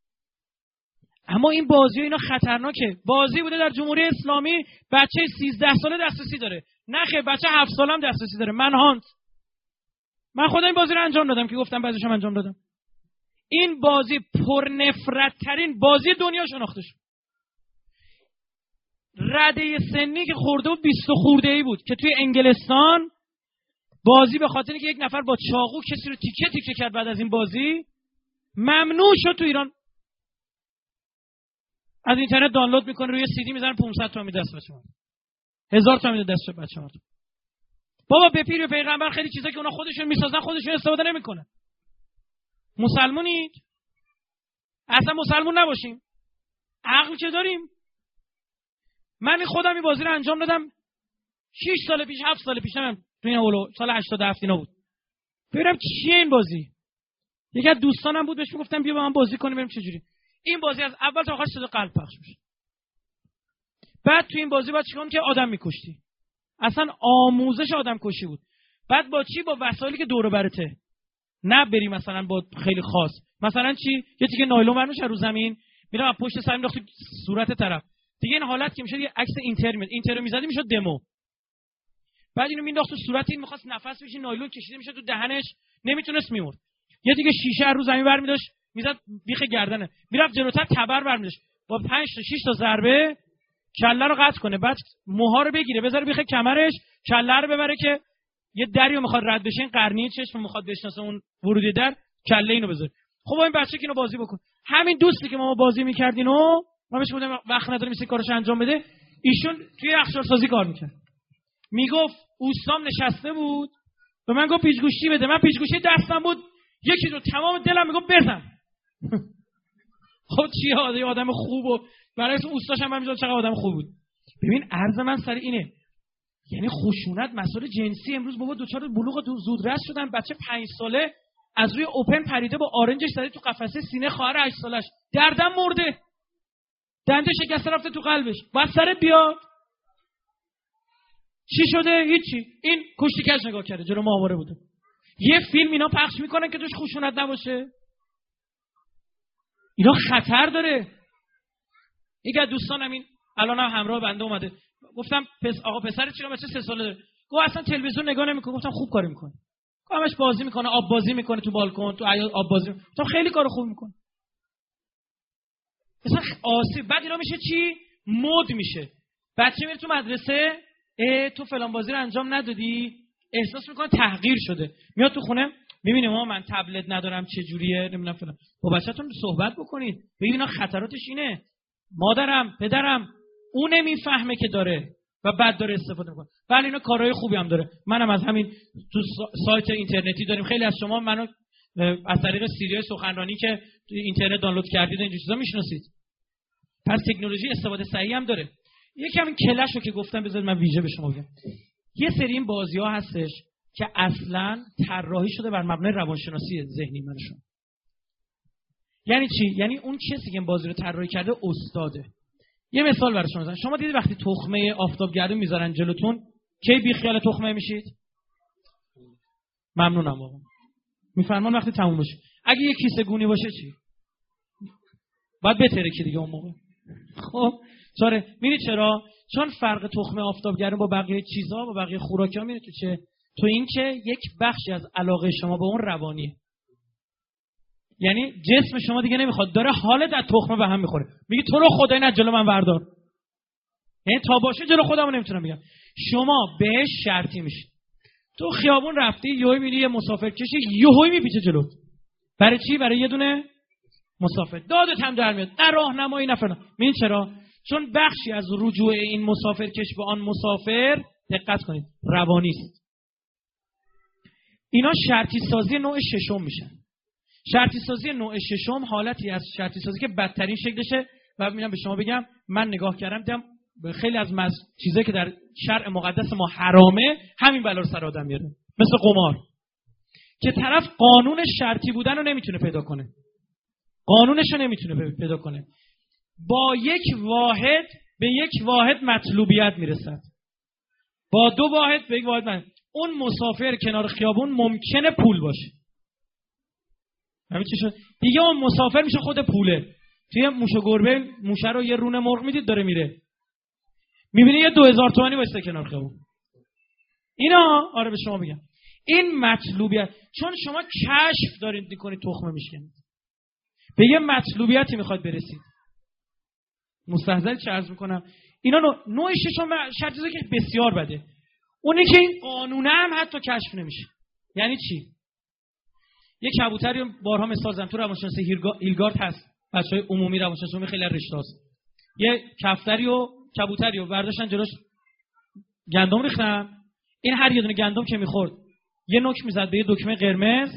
Speaker 1: اما این بازی اینا خطرناکه. بازی بوده در جمهوری اسلامی، بچه 13 ساله دسترسی داره. نه خیر، بچه 7 ساله هم دسترسی داره. من خودم این بازی رو انجام دادم که گفتم بعضیشم انجام دادم. این بازی پرنفرت ترین بازی دنیا شناخته شد. رده سنی که خورده بود 20 خورده‌ای بود که توی انگلستان بازی به خاطر اینکه یک نفر با چاقو کسی رو تیکه تیکه کرد بعد از این بازی ممنوع شد. تو ایران از اینترنت دانلود میکنه روی سی دی میذارن 500 تومن دست بچه‌ها 1000 تومن دست بچه‌ها. بابا به پیر و پیغمبر خیلی چیزا که اونا خودشون میسازن خودشون استفاده نمیکنن. مسلمونید؟ اصلا مسلمون نباشیم. عقل که داریم. من خودم این بازی رو انجام دادم 6 سال پیش 7 سال پیش تو این اولو سال 87 اینا بود. ببینم چیه این بازی. یکی از دوستانم بود بهش میگفتم بیا با من بازی کنیم ببینیم چه جوری. این بازی از اول تا آخر صدای قلب پخش میشه. بعد تو این بازی باید چیکار که آدم میکشتی. اصلا آموزش آدم کشی بود. بعد با چی؟ با وسایلی که دور و برته. نه بری مثلا با خیلی خاص. مثلا چی؟ یه تیکه نایلون برمیشه رو زمین، میرم از پشت سر مینداختی صورت طرف. دیگه این حالت که میشه یه عکس اینتر میزدی میشد دمو. بعد اینو مینداخت تو صورت این می‌خواست نفس بکشه نایلون کشیده میشه تو دهنش نمیتونست میمرد. یه دیگه شیشه رو زمین برمی‌داشت میزد بیخ گردنه. میرفت جلوتر تبر برمی‌داشت با 5 تا 6 تا ضربه کله رو قطع کنه. بعد موها رو بگیره بذاره بیخ کمرش کله رو ببره که یه دریو میخواد رد بشه این قرنیه چشم میخواد بشناسه اون ورودی در کله اینو بذاره. خب این بچه که اینو بازی بکن. همین دوستی که ما بازی می‌کردینو ما بهش گفتم وقت نداریم این کارش انجام بده. ایشون توی یخچال‌سازی کار می‌کرد. میگفت اوستام نشسته بود به من گفت پیچ‌گوشتی بده. من پیچ‌گوشتی دستم بود یکی رو تمام دلم میگفت بزن. خب چی آدم خوب و برای اوستاش هم میذاشت چقدر آدم خوب بود. ببین عرض من سر اینه یعنی خشونت مسائل جنسی امروز بابا دوچار بلوغ زودرس شدن. بچه 5 ساله از روی اوپن پریده با آرنجش زده تو قفسه سینه خواهر 8 سالش دردم مرده دنده شکسته رفته تو قلبش باید سرت بیاد. چی شده؟ هیچی. این کشتی کش نگاه کرده جلو ماهواره بوده. یه فیلم اینا پخش میکنن که توش خشونت نباشه. اینا خطر داره. یکی از دوستانم این الان هم همراه بنده اومده. گفتم آقا پسر چیکار بچه 3 ساله داره. گفت اصلا تلویزیون نگاه نمیکنه. گفتم خوب کاری میکنه. همش بازی میکنه آب بازی میکنه تو بالکن تو آب بازی میکنه. تو خیلی کار خوب میکنه. مثلا آسیب بعد اینا میشه چی؟ مد میشه. بچه میره تو مدرسه تو فلان بازی رو انجام ندادی احساس میکنه تحقیر شده. میاد تو خونه میبینه ما من تبلت ندارم چه جوریه نمیدونم فلان. با بچه‌تون صحبت بکنید. ببین اینا خطراتش اینه. مادرم پدرم اون نمیفهمه که داره و بعد داره استفاده میکنه. ولی اینا کارهای خوبی هم داره. منم از همین تو سایت اینترنتی داریم. خیلی از شما منو از طریق سیریای سخنرانی که تو اینترنت دانلود کردید این چیزا میشناسید. پس تکنولوژی استفاده صحیح هم داره. یکی همین کلشو که گفتم بذارید من ویژه به شما بگم. یه سری این بازی‌ها هستش که اصلاً طراحی شده بر مبنای روانشناسی ذهنی منشون. یعنی چی؟ یعنی اون کسی که این بازی رو طراحی کرده استاده. یه مثال برای شما بزنم. شما دیدید وقتی تخمه آفتابگردون میذارن جلوتون کی بی خیال تخمه میشید؟ ممنونم آقا. میفرمان وقتی تموم بشه. اگه یه کیسه گونی باشه چی؟ باید بتره که دیگه اون موقع. خب چاره می‌بینید چرا؟ چون فرق تخمه آفتابگردون با بقیه چیزها با بقیه خوراکی‌ها میره تو چه؟ تو این که یک بخشی از علاقه شما به اون روانیه. یعنی جسم شما دیگه نمیخواد داره حالت از تخمه به هم میخوره. میگه تو رو خدای نه جلو من بردار. یعنی تا باشه جلو خودمو نمیتونم بگم. شما بهش شرطی میشی. تو خیابون رفتی یهو میبینی یه مسافر کشی یهو میپیچه جلوت. برای چی؟ برای یه دونه مسافر. دادت هم در میاد. نه راهنمایی نه فلان. می‌بینید چرا؟ چون بخشی از رجوع این مسافرکش به آن مسافر دقت کنید روانی است. اینا شرطی سازی نوع ششم میشن. شرطی سازی نوع ششم حالتی از شرطی سازی که بدترین شکلشه و میرم به شما بگم من نگاه کردم دیدم خیلی از چیزایی که در شرع مقدس ما حرامه همین بلا رو سر آدم میاره. مثل قمار که طرف قانون شرطی بودن رو نمیتونه پیدا کنه. قانونش رو نمیتونه پیدا کنه. با یک واحد به یک واحد مطلوبیت میرسد. با 2 واحد به 1 واحد اون مسافر کنار خیابون ممکنه پول باشه. همین چی شد؟ دیگه اون مسافر میشه خود پوله. توی موش و گربه موشه رو یه رونه مرغ میدید داره میره. میبینی یه 2000 تومانی واسه کنار خیابون. اینا آره به شما بگم. این مطلوبیت چون شما کشف دارید میکنید تخمه میشکنید. به یه مطلوبیتی میخواد برسید. مستحضر چه عرض میکنم؟ اینا نوع ششم شرطی که بسیار بده، اونه که این قانونه هم حتی کشف نمیشه. یعنی چی؟ یک کبوتری بارها مثال زدم تو روانشناسی هیلگارد هست، بچهای عمومی روانشناسی خیلی رشته‌است. یه کبوتری رو برداشتن جلوش گندم ریختن، این هر یه دونه گندم که میخورد یه نوک میزد به یه دکمه قرمز،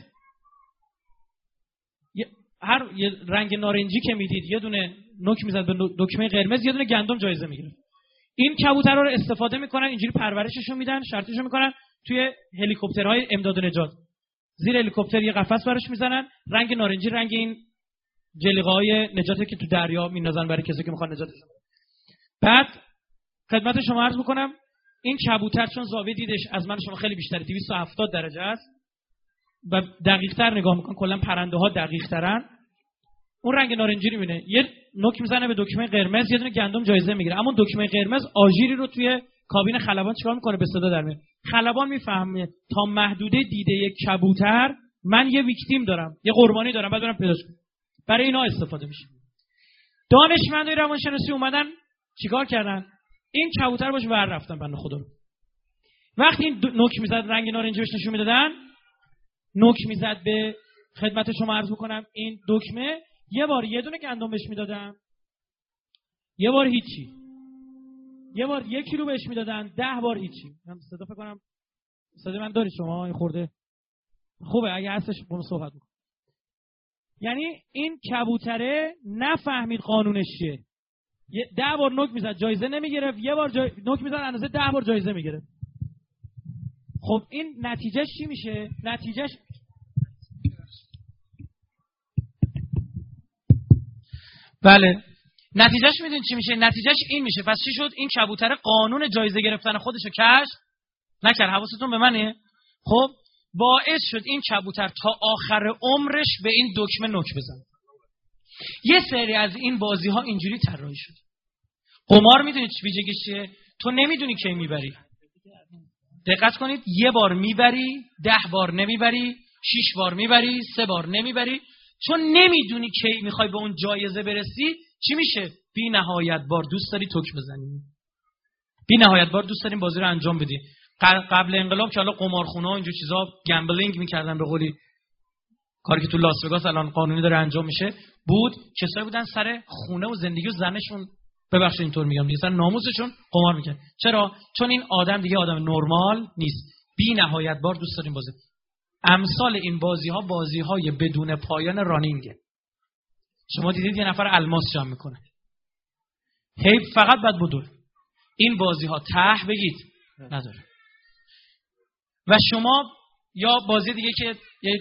Speaker 1: هر یه رنگ نارنجی که میدید یه دونه نوک میزد به دکمه قرمز، یه دونه گندم جایزه میگیره. این کبوترها رو استفاده میکنن، اینجوری پرورششون میدن، شرطشون میکنن توی هلیکوپترهای امداد و نجات. زیر هلیکوپتر یه قفس براش میزنن، رنگ نارنجی رنگ این جلیقه‌های نجاتی که تو دریا میندازن برای کسی که میخوان نجاتشون. بعد خدمت شما عرض میکنم این کبوتر چون زاویه دیدش از من شما خیلی بیشتره، 270 درجه است و دقیق‌تر نگاه میکنن، کلا پرنده‌ها دقیق‌ترن، اون رنگ نارنجی رو میبینه، یه نوک میزنه به دکمه قرمز، یه دونه گندم جایزه میگیره. اما دکمه قرمز آژیری رو توی کابین خلبان چیکار میکنه؟ به صدا در میاره. خلبان میفهمه تا محدوده دیده یک کبوتر من یه ویکتیم دارم، یه قربانی دارم، بعد برم پیداش کنم. برای اینا استفاده میشه. دانشمندای روانشناسی اومدن چیکار کردن؟ این کبوتر باش ور رفتن بنده خدا رو. وقتی این نوک میزد رنگ نارنجی بهش نشون میدادن، نوک میزد به خدمت شما عرض میکنم این دکمه، یه بار یه دونه گندم بهش میدادن، یه بار هیچی، یه بار 1 کیلو بهش میدادن، 10 بار هیچی. من صدا فکر کنم صدا من داری شما این خورده خوبه اگه هستش برام صحبت بکن. یعنی این کبوتره نفهمید قانونش چیه، 10 بار نوک میزد جایزه نمیگرفت، یه بار نوک میزد اندازه 10 بار جایزه میگرفت. خب این نتیجهش چی میشه؟ نتیجهش بله، نتیجهش میدونید چی میشه؟ نتیجهش این میشه. پس چی شد؟ این کبوتر قانون جایزه گرفتن خودشو کشف نکرد. حواستون به منه؟ خب باعث شد این کبوتر تا آخر عمرش به این دکمه نوک بزنه. یه سری از این بازی ها اینجوری طراحی شد. قمار میدونید ویژگیش چیه؟ تو نمیدونی کی میبری. دقت کنید، 1 بار میبری، 10 بار نمیبری، 6 بار میبری، 3 بار نمیبری. چون نمیدونی کی میخوای به اون جایزه برسی، چی میشه؟ بی نهایت بار دوست داری توک بزنی، بی نهایت بار دوست داریم بازی رو انجام بدی. قبل انقلاب که حالا قمارخونه‌ها اینجور چیزا گمبلینگ میکردن، به قولی کاری که تو لاس وگاس الان قانونی داره انجام میشه بود، کسایی بودن سر خونه و زندگی و زنشون، ببخشید اینطور میگم دیگه، سر ناموسشون قمار میکنن. چرا؟ چون این آدم دیگه آدم نرمال نیست. بی نهایت بار دوست داریم بازی. امثال این بازی‌های بدون پایان رانینگه. شما دیدید یه نفر الماس جمع میکنه، هی فقط بعد بدور. این بازی‌ها ته بگید نداره. و شما یا بازی دیگه که یه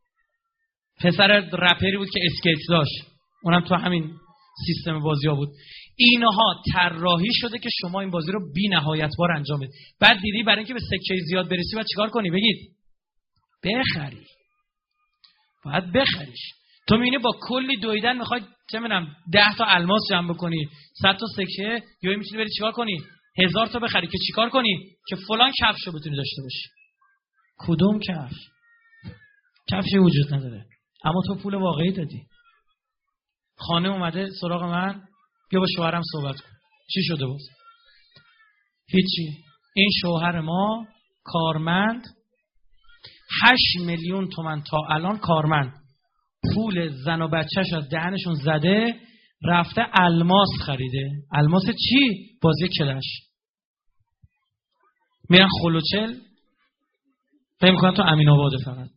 Speaker 1: پسر رپری بود که اسکیت داشت، اونم تو همین سیستم بازی‌ها بود. اینها طراحی شده که شما این بازی رو بی نهایت بار انجام بدید. بعد دیدی برای اینکه به سکه زیاد برسی باید چیکار کنی؟ بگید بخری. باید بخریش. تو می‌بینی با کلی دویدن می‌خوای چه می‌دونم 10 تا الماس جمع بکنی، 100 تا سکه، یا می‌تونی بری چیکار کنی؟ 1000 تا بخری که چیکار کنی؟ که فلان کفشو بتونی داشته باشی. کدوم کفش؟ کفشی وجود نداره. اما تو پول واقعی دادی. خانم اومده سراغ من، بیا با شوهرم صحبت کن. چی شده باز؟ هیچی. این شوهر ما کارمند، 8 میلیون تومان تا الان کارمند، پول زن و بچه‌ش از دهنشون زده، رفته الماس خریده. الماس چی؟ بازی کلش. میرن خلوچل، فکر می‌کنم تو امین آباده. فقط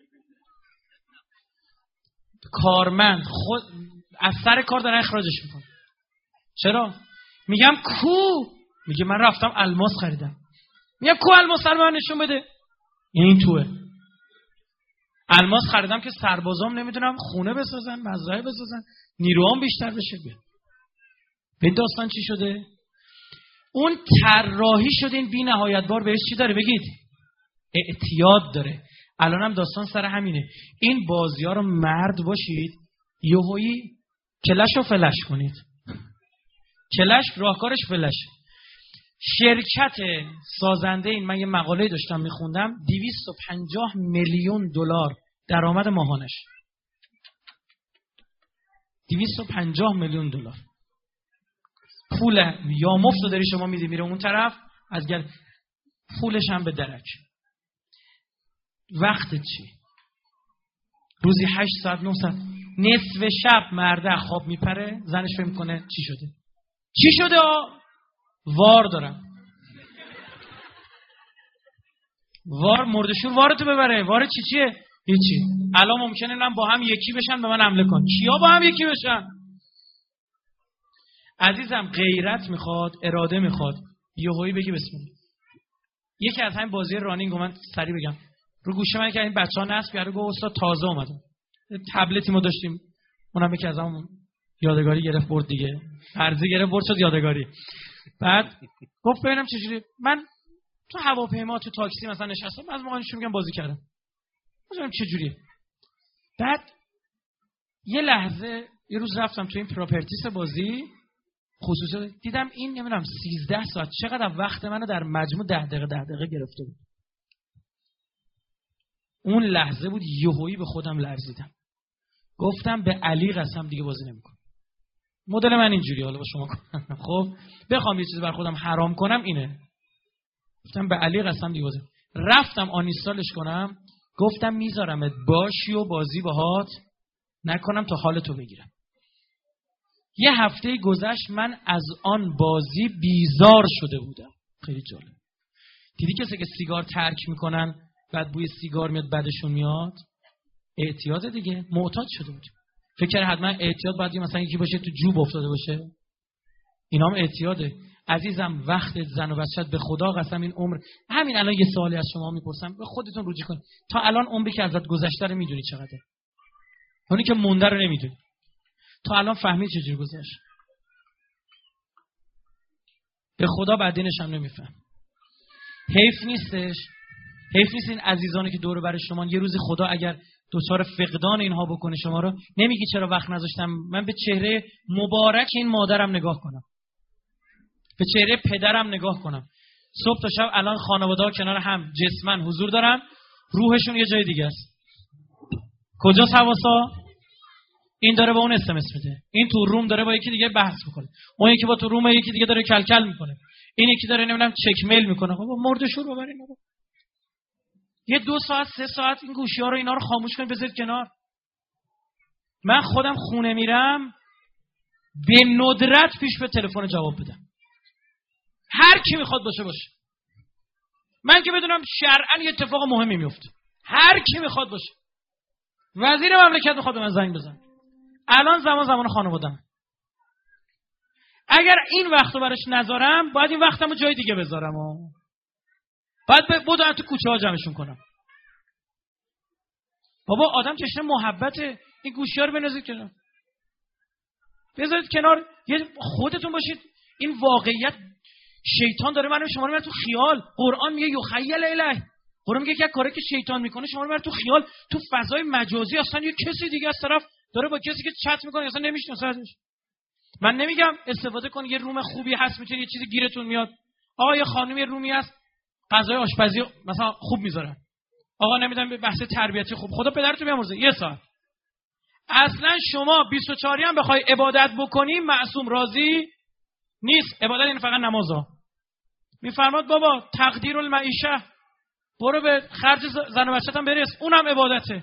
Speaker 1: کارمند خود از سر کار دارن اخراجش میکنن. چرا؟ میگم کو؟ میگه من رفتم الماس خریدم. میگم کو الماس رو من نشون بده. این توه. الماس خریدم که سربازام نمیدونم خونه بسازن، مزرعه بسازن، نیروام بیشتر بشه. به داستان چی شده؟ اون طراحی شده. این بی نهایت بار بهش چی داره؟ بگید اعتیاد داره. الان هم داستان سر همینه. این بازی‌ها رو مرد باشید، یهویی کلش رو فلش کنید. کلش راهکارش فلش. شرکت سازنده این، من یه مقاله داشتم میخوندم، 250 میلیون دلار درآمد ماهانش. 250 میلیون دلار. پول یا مفت رو داری شما میدی میره اون طرف، از پولش هم به درک. وقتت چی؟ روزی 8 ساعت 9 ساعت، نصف شب مرده خواب میپره، زنش فکر میکنه چی شده؟ چی شده؟ وار دارم. وار مردشور وارتو ببره. وار چیه؟ هیچی. الان ممکنه من با هم یکی بشن به من حمله کن. کیا با هم یکی بشن؟ عزیزم غیرت میخواد، اراده میخواد. یهویی بگی بسم الله. یکی از همین بازی رانینگ رو من سریع بگم. رو گوشه من که این بچه‌ها نصب کرده گفت استاد تازه اومدم. تبلتی ما داشتیم. اونم یکی از همون یادگاری گرفت برد دیگه. ارزی گرفت برد شد یادگاری. بعد گفت ببینم چجوری. من تو هواپیما تو تاکسی مثلا نشستم، از موقعش میگم بازی کردم. ببینم چجوریه. بعد یه لحظه یه روز رفتم تو این پراپرتیس بازی خصوصا، دیدم این نمیدونم 13 ساعت چقدر وقت منو در مجموع 10 دقیقه گرفته بود. اون لحظه بود یهویی به خودم لرزیدم. گفتم به علی قسم دیگه بازی نمیکنم. مدل من اینجوری، حالا با شما کنم. خب بخوام یه چیزی بر خودم حرام کنم اینه. گفتم به علی قسم دیگه بازی. رفتم آنینستالش کنم، گفتم میذارمت باشی و بازی باهات نکنم تا حالتو بگیرم. یه هفته گذشت من از آن بازی بیزار شده بودم. خیلی جالب. دیدی کسی که سیگار ترک میکنن بعد بوی سیگار میاد بعدشون میاد؟ اعتیاد دیگه، معتاد شده بود. فکر حتما اعتیاد باید مثلا یکی باشه تو جوب افتاده باشه. اینا هم اعتیاده. عزیزم وقت زن و بچت به خدا قسم این عمر، همین الان یه سوالی از شما میپرسم به خودتون رجوع کن. تا الان عمری که ازت گذشته رو میدونی چقدره؟ اونی که مونده رو نمیدونی. تا الان فهمید چجوری گذشت؟ به خدا بعدینش هم نمیفهم. حیف نیستش؟ حیف نیست این عزیزانی که دور بر شما یه روزی خدا اگر دوچار فقدان اینها بکنه شما رو، نمیگی چرا وقت نذاشتم من به چهره مبارک این مادرم نگاه کنم، به چهره پدرم نگاه کنم. صبح تا شب الان خانواده‌ها کنار هم جسمن حضور دارن، روحشون یه جای دیگه است. کجاست حواسا؟ این داره با اون اسمس میده، این تو روم داره با یکی دیگه بحث میکنه، اون یکی با تو روم یکی دیگه داره کلکل میکنه، این یکی داره نمیدونم چک میل میکنه. خب مردشور ببرین بابا. یه 2 ساعت 3 ساعت این گوشی‌ها رو اینا رو خاموش کنید بذارید کنار. من خودم خونه میرم به ندرت پیش به تلفن جواب بدم. هر کی میخواد باشه. من که بدونم شرعاً یه اتفاق مهمی میفته. هر کی میخواد باشه. وزیر مملکت میخواد به من زنگ بزنه. الان زمان خانواده‌ام. اگر این وقتو براش نذارم، باید این وقتمو جای دیگه بذارم. باید بودم تو کوچه ها جمعشون کنم. بابا آدم تشنه محبته. این گوشی‌ها رو بنازید کنار. بذارید کنار. یه خودتون باشید. این واقعیت شیطان داره منو شما رو میبره تو خیال. قرآن میگه یخیل الیه. قرآن میگه که کاری که شیطان میکنه شما رو میبره تو خیال، تو فضای مجازی. اصلا یه کسی دیگه از طرف داره با کسی که چت میکنه اصلا نمیشناسه. من نمیگم استفاده کن، یه روم خوبی هست میتونی یه چیزی گیرتون میاد. آقا یه خانم یه رومی هست غذای آشپزی مثلا خوب میذارن. آقا نمیدونم به بحث تربیتی خوب، خدا پدرتون بیامرزه. یه ساعت. اصلا شما 24 هم بخوای عبادت بکنی معصوم راضی نیست. عبادت این فقط نمازا. میفرماد بابا تقدیر المعیشه، برو به خرج زن و بچه‌تم برس، اونم عبادته.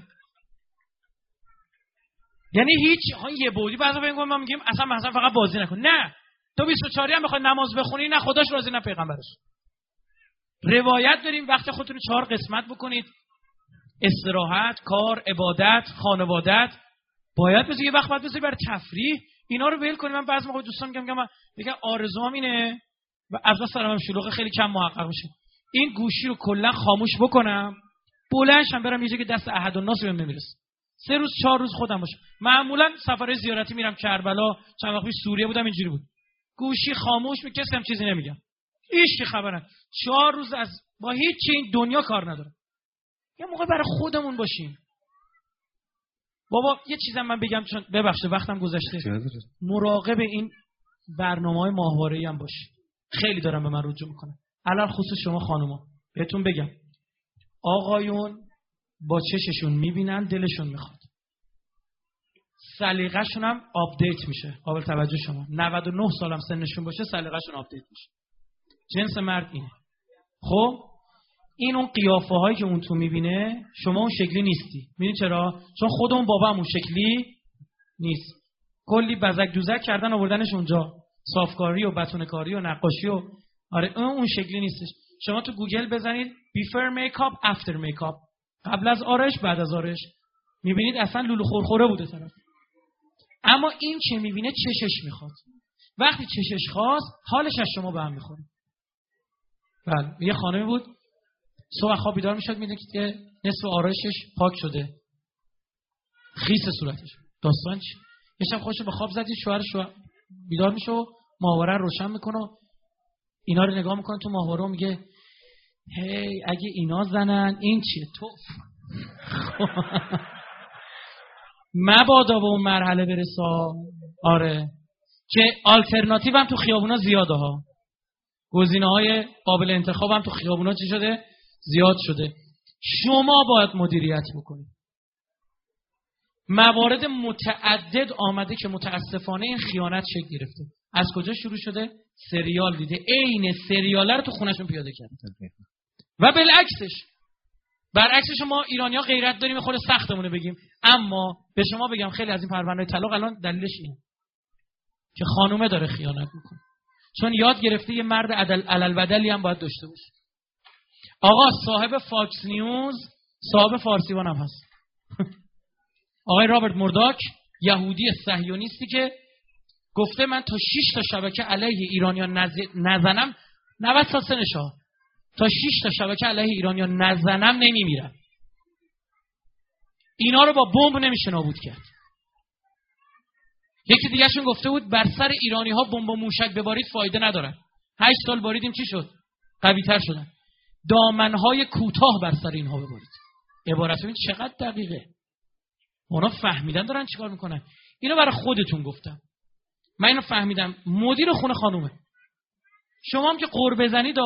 Speaker 1: یعنی هیچ یه بودی بعضا میگم ما میگیم اصلا فقط بازی نکن. نه، تو 24 هم بخوای نماز بخونی، نه خداش راضی نه پیغمبرش. روایت داریم وقت خودتون 4 قسمت بکنید: استراحت، کار، عبادت، خانوادت. باید بذاری یه وقت باید بذاری برای تفریح. اینا رو ول کنی. من بعضی موقع دوستان میگم آرزوام اینه و از واسه سلام شلوغ خیلی کم محقق میشه، این گوشی رو کلا خاموش بکنم، بلندشم برم یه جایی که دست احد الناس بهم نمیرسه، 3 روز 4 روز خودم باشم. معمولا سفرهای زیارتی میرم کربلا، چند وقت پیش سوریه بودم، اینجوری بود گوشی خاموش، میکسم چیزی نمیگم، هیچ خبره. 4 روز از با هیچ چی این دنیا کار نداره. یه موقع برای خودمون باشیم. بابا یه چیزم من بگم چون ببخشید وقتم گذشته، مراقب این برنامه‌های ماهواره‌ای هم باشید. خیلی دارم به من رجوع میکنن. الان خصوص شما خانوما بهتون بگم، آقایون با چششون میبینن دلشون میخواد. سلیقه‌شون هم آپدیت میشه. قابل توجه شما 99 سالم سنشون باشه سلیقه‌شون آپدیت میشه. جنس مرد اینه. خب این اون قیافه هایی که اون تو میبینه شما اون شکلی نیستی. میدونی چرا؟ چون خود اون بابام اون شکلی نیست. کلی بزک دوزک کردن آوردنش اونجا، صافکاری و بتونه‌کاری و نقاشی و آره اون شکلی نیستش. شما تو گوگل بزنید بیفور میکاپ افتر میکاپ، قبل از آرایش بعد از آرایش، میبینید اصلا لولو خورخوره بوده طرف. اما این که میبینه چشش میخواد. وقتی چشش خواست حالش از شما به هم میخوره. بله یه خانمی بود صبح خواب بیدار میشد میدید که نصف آرایشش پاک شده، خیس صورتش. داستان چی؟ یه شب خودش به خواب زدید شوهرش بیدار میشه و ماهواره روشن میکنه و اینا رو نگاه میکنه تو ماهواره و میگه هی اگه اینا زنن این چیه تو؟ مبادا به اون مرحله برسا. آره که آلترناتیو هم تو خیابونا زیاده ها، گزینه‌های قابل انتخاب هم تو خیابونا چی شده؟ زیاد شده. شما باید مدیریت بکنید. موارد متعدد آمده که متاسفانه این خیانت شکل گرفته. از کجا شروع شده؟ سریال دیده، عین سریاله رو تو خونه‌شون پیاده کرده. و برعکسش ما ایرانی‌ها غیرت داریم، خود سختمونه بگیم. اما به شما بگم خیلی از این پرونده‌های طلاق الان دلیلش اینه که خانومه داره خیانت میکنه، چون یاد گرفته یه مرد علالبدلی هم باید داشته باشه. آقا صاحب فاکس نیوز صاحب فارسیوان هم هست. آقای رابرت مورداک، یهودی صهیونیستی که گفته من تا 6 تا شبکه علیه ایرانیان نزنم 90 سال سنشه، تا 6 تا شبکه علیه ایرانیان نزنم نمیمیرم. اینا رو با بمب نمیشه نابود کرد. یکی دیگه شون گفته بود بر سر ایرانی ها بمب و موشک ببارید فایده نداره. 8 سال باریدیم چی شد؟ قوی تر شدن. دامنهای کوتاه بر سر اینها ببارید. عبارت ببین چقدر دقیقه. اونا فهمیدن دارن چیکار میکنن. اینو برای خودتون گفتم. من اینو فهمیدم. مدیر خونه خانومه. شما هم که قور بزنید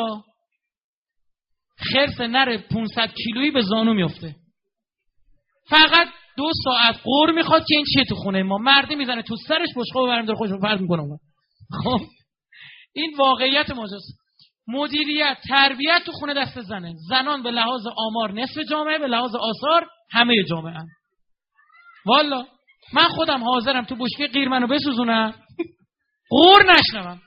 Speaker 1: خرس نر 500 کیلویی به زانو میفته. فقط 2 ساعت قور میخواد که این چیه تو خونه ما. مردی میزنه تو سرش بشقاب برمی داره خوش رو پرد میکنه. خب این واقعیت ماجراست. مدیریت تربیت تو خونه دست زنه. زنان به لحاظ آمار نصف جامعه، به لحاظ آثار همه جامعه هم. والا من خودم حاضرم تو بشکه غیر منو بسوزونم قور نشنوم.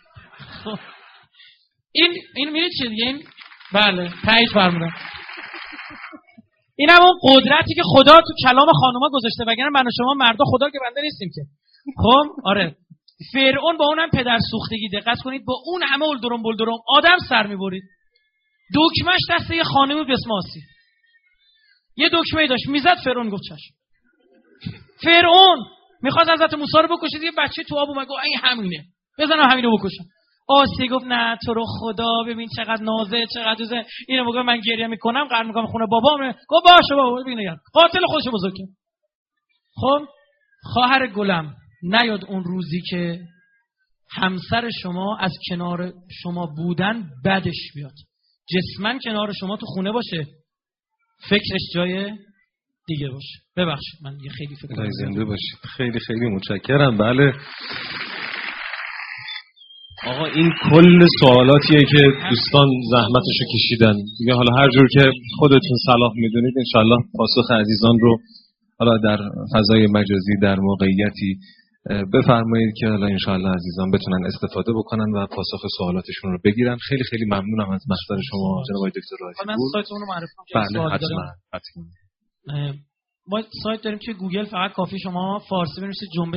Speaker 1: این میدید چیه دیگه؟ این بله تایید فرمودم. این هم اون قدرتی که خدا تو کلام خانوما گذاشته، وگرنه من و شما مردا خدا که بنده نیستیم که. خب آره فرعون با اونم پدر سوختگی، دقت کنید، با اون همه بلدرم آدم سر میبرید. دکمهش دست یه خانمی به اسم آسی، یه دکمه‌ای داشت میزد، فرعون گفت چشم. فرعون میخواست حضرت موسی رو بکشه، یه بچه تو آب اومد گفت این همینه بزنم همینو بکشم. آسی گفت نه تو رو خدا ببین چقدر نازه، چقدر دوزه، اینو موقع من گریه میکنم قرار میکنم خونه بابام. گفت باشه بابا ببین نگران قاتل خودشو بزرگ کرد. خب خواهر گلم نیاد اون روزی که همسر شما از کنار شما بودن بدش بیاد، جسمن کنار شما تو خونه باشه، فکرش جای دیگه باشه. ببخشید من یه خیلی فکر
Speaker 2: زنده باشید. خیلی خیلی متشکرم. بله آقا این کل سوالاتیه که دوستان زحمتشو کشیدن دیگه. حالا هر جور که خودتون صلاح میدونید انشالله پاسخ عزیزان رو حالا در فضای مجازی در موقعیتی بفرمایید که حالا انشالله عزیزان بتونن استفاده بکنن و پاسخ سوالاتشون رو بگیرن. خیلی خیلی ممنونم از محضر شما جناب آقای دکتر راضی.
Speaker 1: من سایتمون رو معرفی
Speaker 2: کنم. بله حتما.
Speaker 1: ما سایت داریم توی گوگل، فقط کافی شما فارسی بنویسید جنبش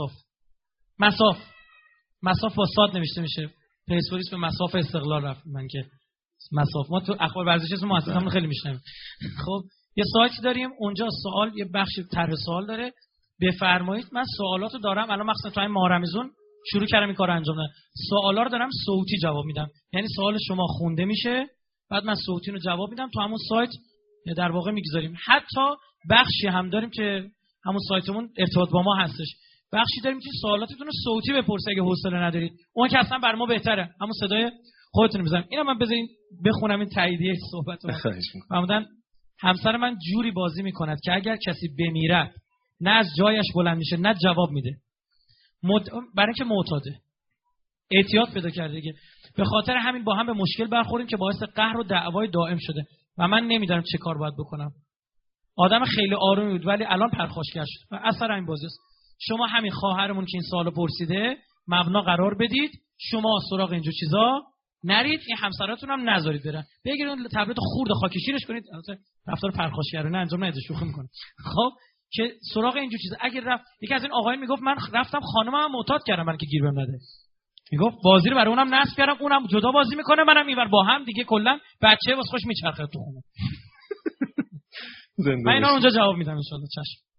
Speaker 1: مساف با صاد نوشته میشه. پرسپولیس به مساف استقلال رفت. من که مساف ما تو اخبار ورزشی اسم مؤسسمون خیلی میشنویم. خب یه سایت داریم اونجا سوال، یه بخش طرح سوال داره، بفرمایید. من سوالاتو دارم الان مخصوصا تو این ماه رمضان شروع کردم این کارو انجام دادم. سوالا رو دارم صوتی جواب میدم، یعنی سوال شما خونده میشه بعد من صوتی رو جواب میدم تو همون سایت در واقع میگذاریم. حتی بخشی هم داریم که همون سایتمون ارتباط با ما هستش، بخشی داریم که سوالاتتون رو صوتی بپرسید اگه حوصله ندارید. اون که اصلا بر ما بهتره، همون صدای خودتون رو بزنید. اینا من بذارین بخونم این تاییدیه صحبتو. معمولا همسر من جوری بازی میکند که اگر کسی بمیرد نه از جایش بلند میشه نه جواب میده. برای اینکه معتاده، اعتیاد پیدا کرده دیگه. به خاطر همین با هم به مشکل برخوریم که باعث قهر و دعوای دائم شده و من نمیدونم چه کار باید بکنم. آدم خیلی آرومی بود ولی الان پرخاشگر شد و اثر این بازی است. شما همین خواهرمون که این سوالو پرسیده مبنا قرار بدید، شما سراغ اینجور چیزا نرید، این همسراتون هم نذارید برن. بگیرید تبلت خورد خاکی شیرش کنید، البته رفتار پرخاشگرانه انجام ندید، شوخی میکنه. خب که سراغ اینجور چیزا اگه رفت، یکی از این آقایان میگفت من رفتم خانمم معتاد کردم من که گیر بهم نده. میگفت بازی رو برای اونم نصب کردم، اونم جدا بازی میکنه منم اینور، با هم دیگه کلا بچه واسه خوش میچرخه تو خونه. من اینا اونجا جواب میدم ان شاء الله. چشم.